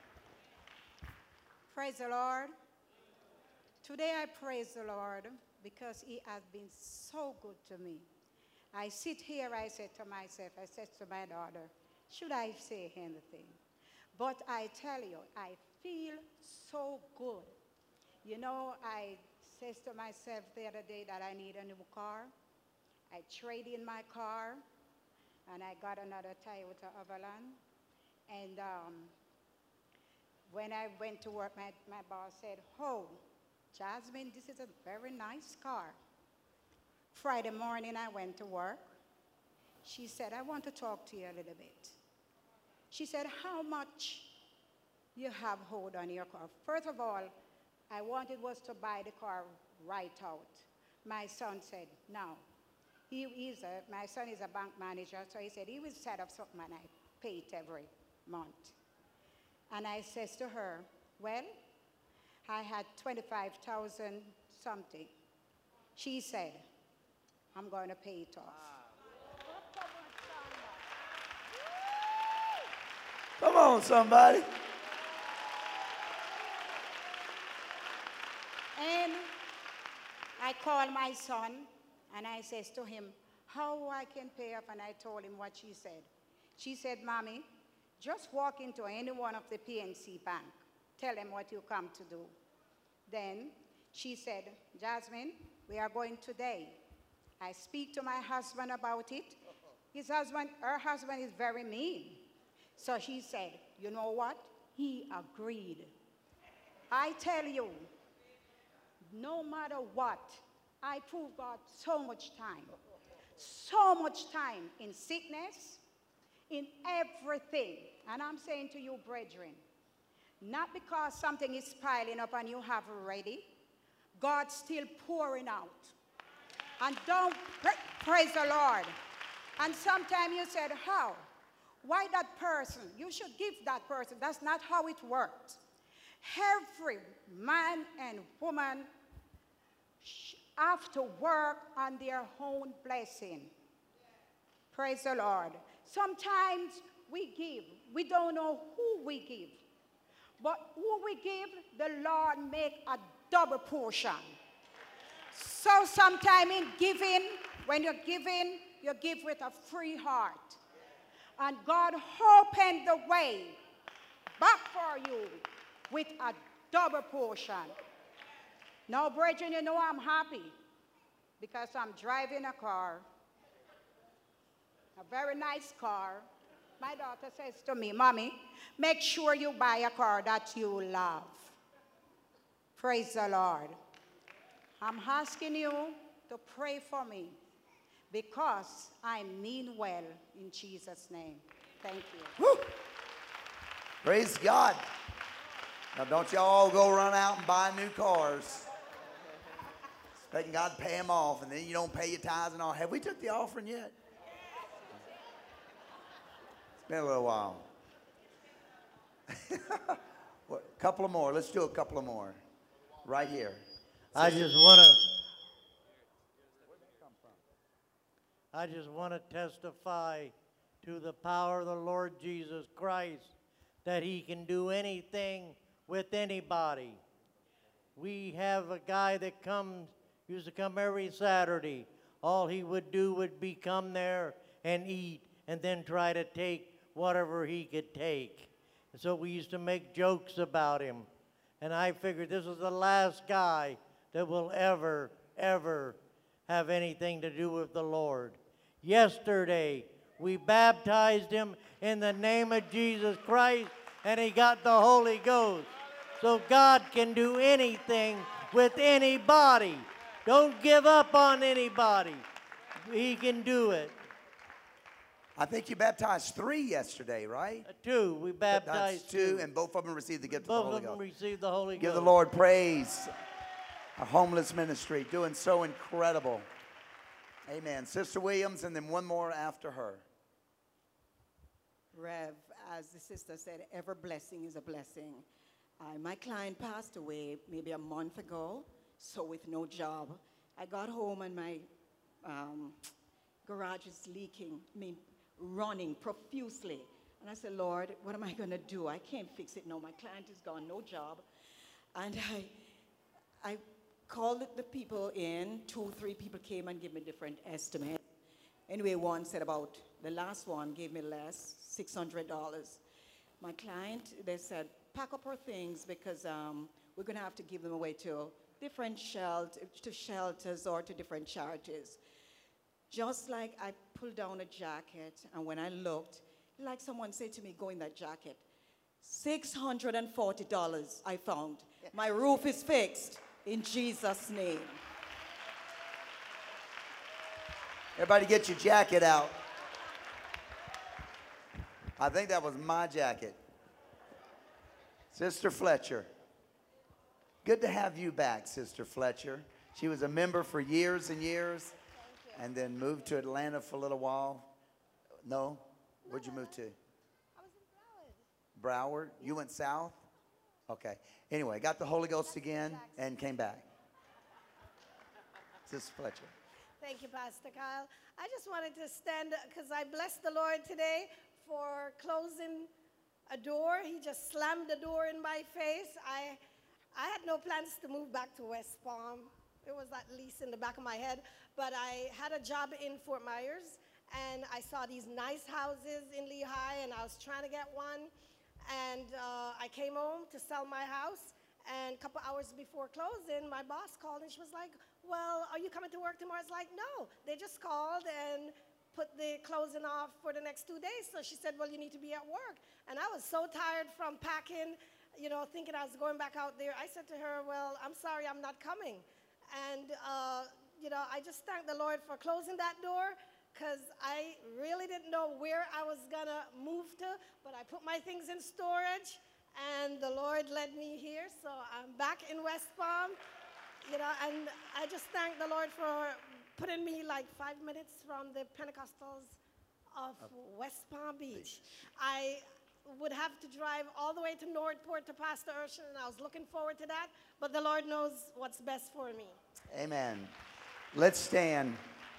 Praise the Lord. Today I praise the Lord because he has been so good to me. I sit here, I said to myself, I said to my daughter, should I say anything? But I tell you, I feel so good. You know, I said to myself the other day that I need a new car. I traded in my car, and I got another Toyota Avalon. And um, when I went to work, my, my boss said, oh, Jasmine, this is a very nice car. Friday morning, I went to work. She said, I want to talk to you a little bit. She said, how much you have hold on your car? First of all, I wanted was to buy the car right out. My son said, no. He is a, my son is a bank manager, so he said he will set up something and I pay it every month. And I says to her, well, I had twenty-five thousand something. She said, I'm going to pay it off. Come on, somebody. And I called my son, and I says to him, how I can pay off? And I told him what she said. She said, Mommy, just walk into any one of the P N C bank. Tell them what you come to do. Then she said, Jasmine, we are going today. I speak to my husband about it. His husband, her husband is very mean. So she said, you know what? He agreed. I tell you, no matter what, I prove God so much time. So much time in sickness, in everything. And I'm saying to you, brethren, not because something is piling up and you have already, God's still pouring out. And don't, pra praise the Lord. And sometimes you said, how? Why that person? You should give that person. That's not how it works. Every man and woman have to work on their own blessing. Praise the Lord. Sometimes we give. We don't know who we give. But who we give, the Lord make a double portion. So sometime in giving, when you're giving, you give with a free heart. And God opened the way back for you with a double portion. Now, brethren, you know I'm happy because I'm driving a car, a very nice car. My daughter says to me, Mommy, make sure you buy a car that you love. Praise the Lord. I'm asking you to pray for me because I mean well in Jesus' name. Thank you. Woo. Praise God. Now, don't y'all go run out and buy new cars, expecting God to pay them off, and then you don't pay your tithes and all. Have we took the offering yet? It's been a little while. A couple of more. Let's do a couple of more. Right here. I just want to. I just want to testify to the power of the Lord Jesus Christ that he can do anything with anybody. We have a guy that comes, used to come every Saturday. All he would do would be come there and eat and then try to take whatever he could take. And so we used to make jokes about him. And I figured this was the last guy that will ever, ever have anything to do with the Lord. Yesterday, we baptized him in the name of Jesus Christ, and he got the Holy Ghost. So God can do anything with anybody. Don't give up on anybody. He can do it. I think you baptized three yesterday, right? Uh, two. We baptized two, and both of them received the gift Both of the Holy of them Ghost. received the Holy Give Ghost. the Lord praise. A homeless ministry doing so incredible. Amen. Sister Williams, and then one more after her. Rev, as the sister said, every blessing is a blessing. Uh, my client passed away maybe a month ago, so with no job. I got home and my um, garage is leaking, I mean, running profusely. And I said, Lord, what am I going to do? I can't fix it now. My client is gone, no job. And I, I called the people in. Two, three people came and gave me different estimates. Anyway, one said about, the last one gave me less, six hundred dollars. My client, they said, pack up her things because um, we're going to have to give them away to different shelt to shelters or to different charities. Just like I pulled down a jacket, and when I looked, like someone said to me, go in that jacket. six hundred forty dollars I found. My roof is fixed in Jesus' name. Everybody get your jacket out. I think that was my jacket. Sister Fletcher. Good to have you back, Sister Fletcher. She was a member for years and years and then moved to Atlanta for a little while. No? Where'd you move to? I was in Broward. Broward? You went south? Okay. Anyway, got the Holy Ghost again and came back. Sister Fletcher. Thank you, Pastor Kyle. I just wanted to stand because I blessed the Lord today for closing a door. He just slammed the door in my face. I, I had no plans to move back to West Palm. It was at least in the back of my head. But I had a job in Fort Myers, and I saw these nice houses in Lehigh, and I was trying to get one. And uh, I came home to sell my house, and a couple hours before closing, my boss called, and she was like, well, are you coming to work tomorrow? I was like, no. They just called and put the closing off for the next two days. So she said, well, you need to be at work. And I was so tired from packing, you know, thinking I was going back out there. I said to her, well, I'm sorry, I'm not coming. And, uh, you know, I just thank the Lord for closing that door, because I really didn't know where I was going to move to, but I put my things in storage, and the Lord led me here. So I'm back in West Palm, you know, and I just thank the Lord for putting me like five minutes from the Pentecostals of West Palm Beach. I would have to drive all the way to Northport to Pastor Urshan, and I was looking forward to that, but the Lord knows what's best for me. Amen. Let's stand.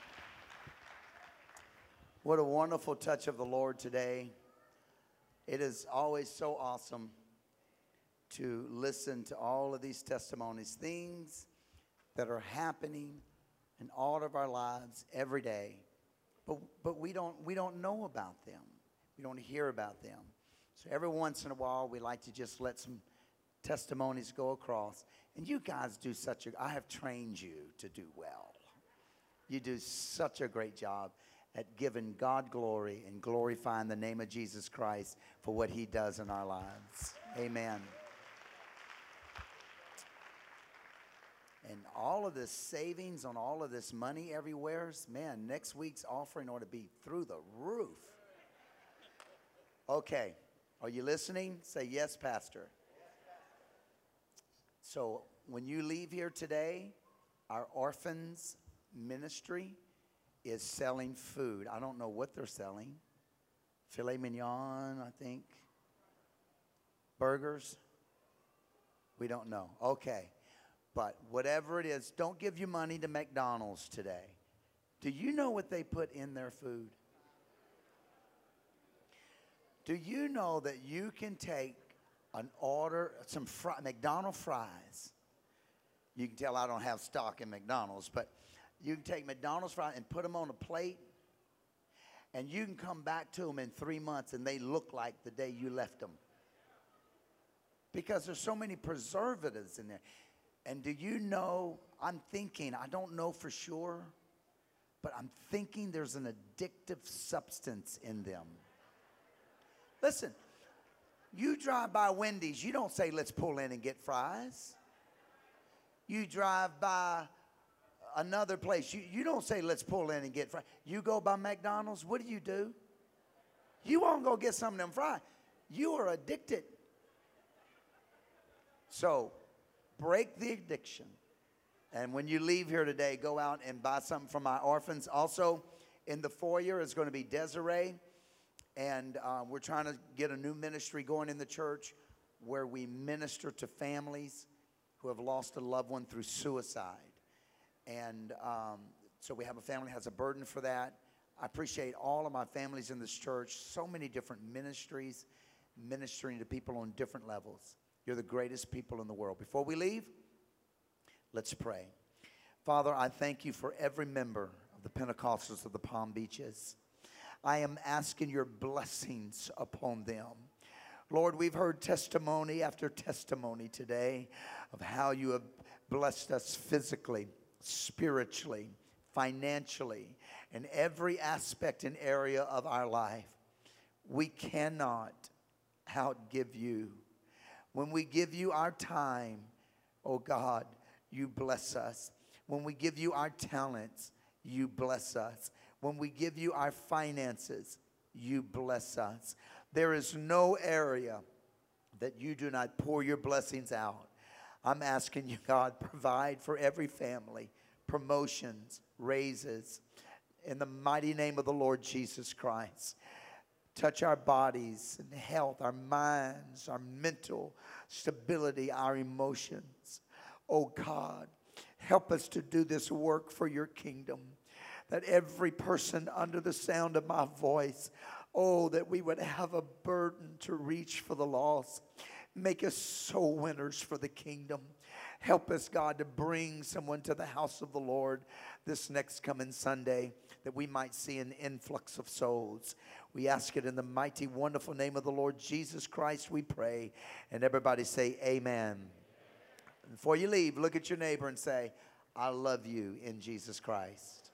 What a wonderful touch of the Lord today. It is always so awesome to listen to all of these testimonies, things that are happening in all of our lives every day, but, but we, don't, we don't know about them. We don't hear about them. So every once in a while, we like to just let some testimonies go across. And you guys do such a, I have trained you to do well. You do such a great job at giving God glory and glorifying the name of Jesus Christ for what he does in our lives. Amen. And all of this savings on all of this money everywhere, man, next week's offering ought to be through the roof. Okay, are you listening? Say yes, Pastor. So when you leave here today, our orphans ministry is selling food. I don't know what they're selling. Filet mignon, I think. Burgers. We don't know. Okay. But whatever it is, don't give your money to McDonald's today. Do you know what they put in their food? Do you know that you can take an order, some fry, McDonald's fries? You can tell I don't have stock in McDonald's, but you can take McDonald's fries and put them on a plate, and you can come back to them in three months, and they look like the day you left them. Because there's so many preservatives in there. And do you know, I'm thinking, I don't know for sure, but I'm thinking there's an addictive substance in them. Listen, you drive by Wendy's, you don't say, let's pull in and get fries. You drive by another place, you, you don't say, let's pull in and get fries. You go by McDonald's, what do you do? You won't go get some of them fries. You are addicted. So, break the addiction. And when you leave here today, go out and buy something from our orphans. Also, in the foyer is going to be Desiree. And uh, we're trying to get a new ministry going in the church where we minister to families who have lost a loved one through suicide. And um, so we have a family that has a burden for that. I appreciate all of my families in this church. So many different ministries, ministering to people on different levels. You're the greatest people in the world. Before we leave, let's pray. Father, I thank you for every member of the Pentecostals of the Palm Beaches. I am asking your blessings upon them. Lord, we've heard testimony after testimony today of how you have blessed us physically, spiritually, financially, in every aspect and area of our life. We cannot outgive you. When we give you our time, oh God, you bless us. When we give you our talents, you bless us. When we give you our finances, you bless us. There is no area that you do not pour your blessings out. I'm asking you, God, provide for every family, promotions, raises, in the mighty name of the Lord Jesus Christ. Touch our bodies and health, our minds, our mental stability, our emotions. Oh God, help us to do this work for your kingdom. That every person under the sound of my voice, oh, that we would have a burden to reach for the lost. Make us soul winners for the kingdom. Help us, God, to bring someone to the house of the Lord this next coming Sunday, that we might see an influx of souls. We ask it in the mighty, wonderful name of the Lord Jesus Christ, we pray. And everybody say amen. Before you leave, look at your neighbor and say, I love you in Jesus Christ.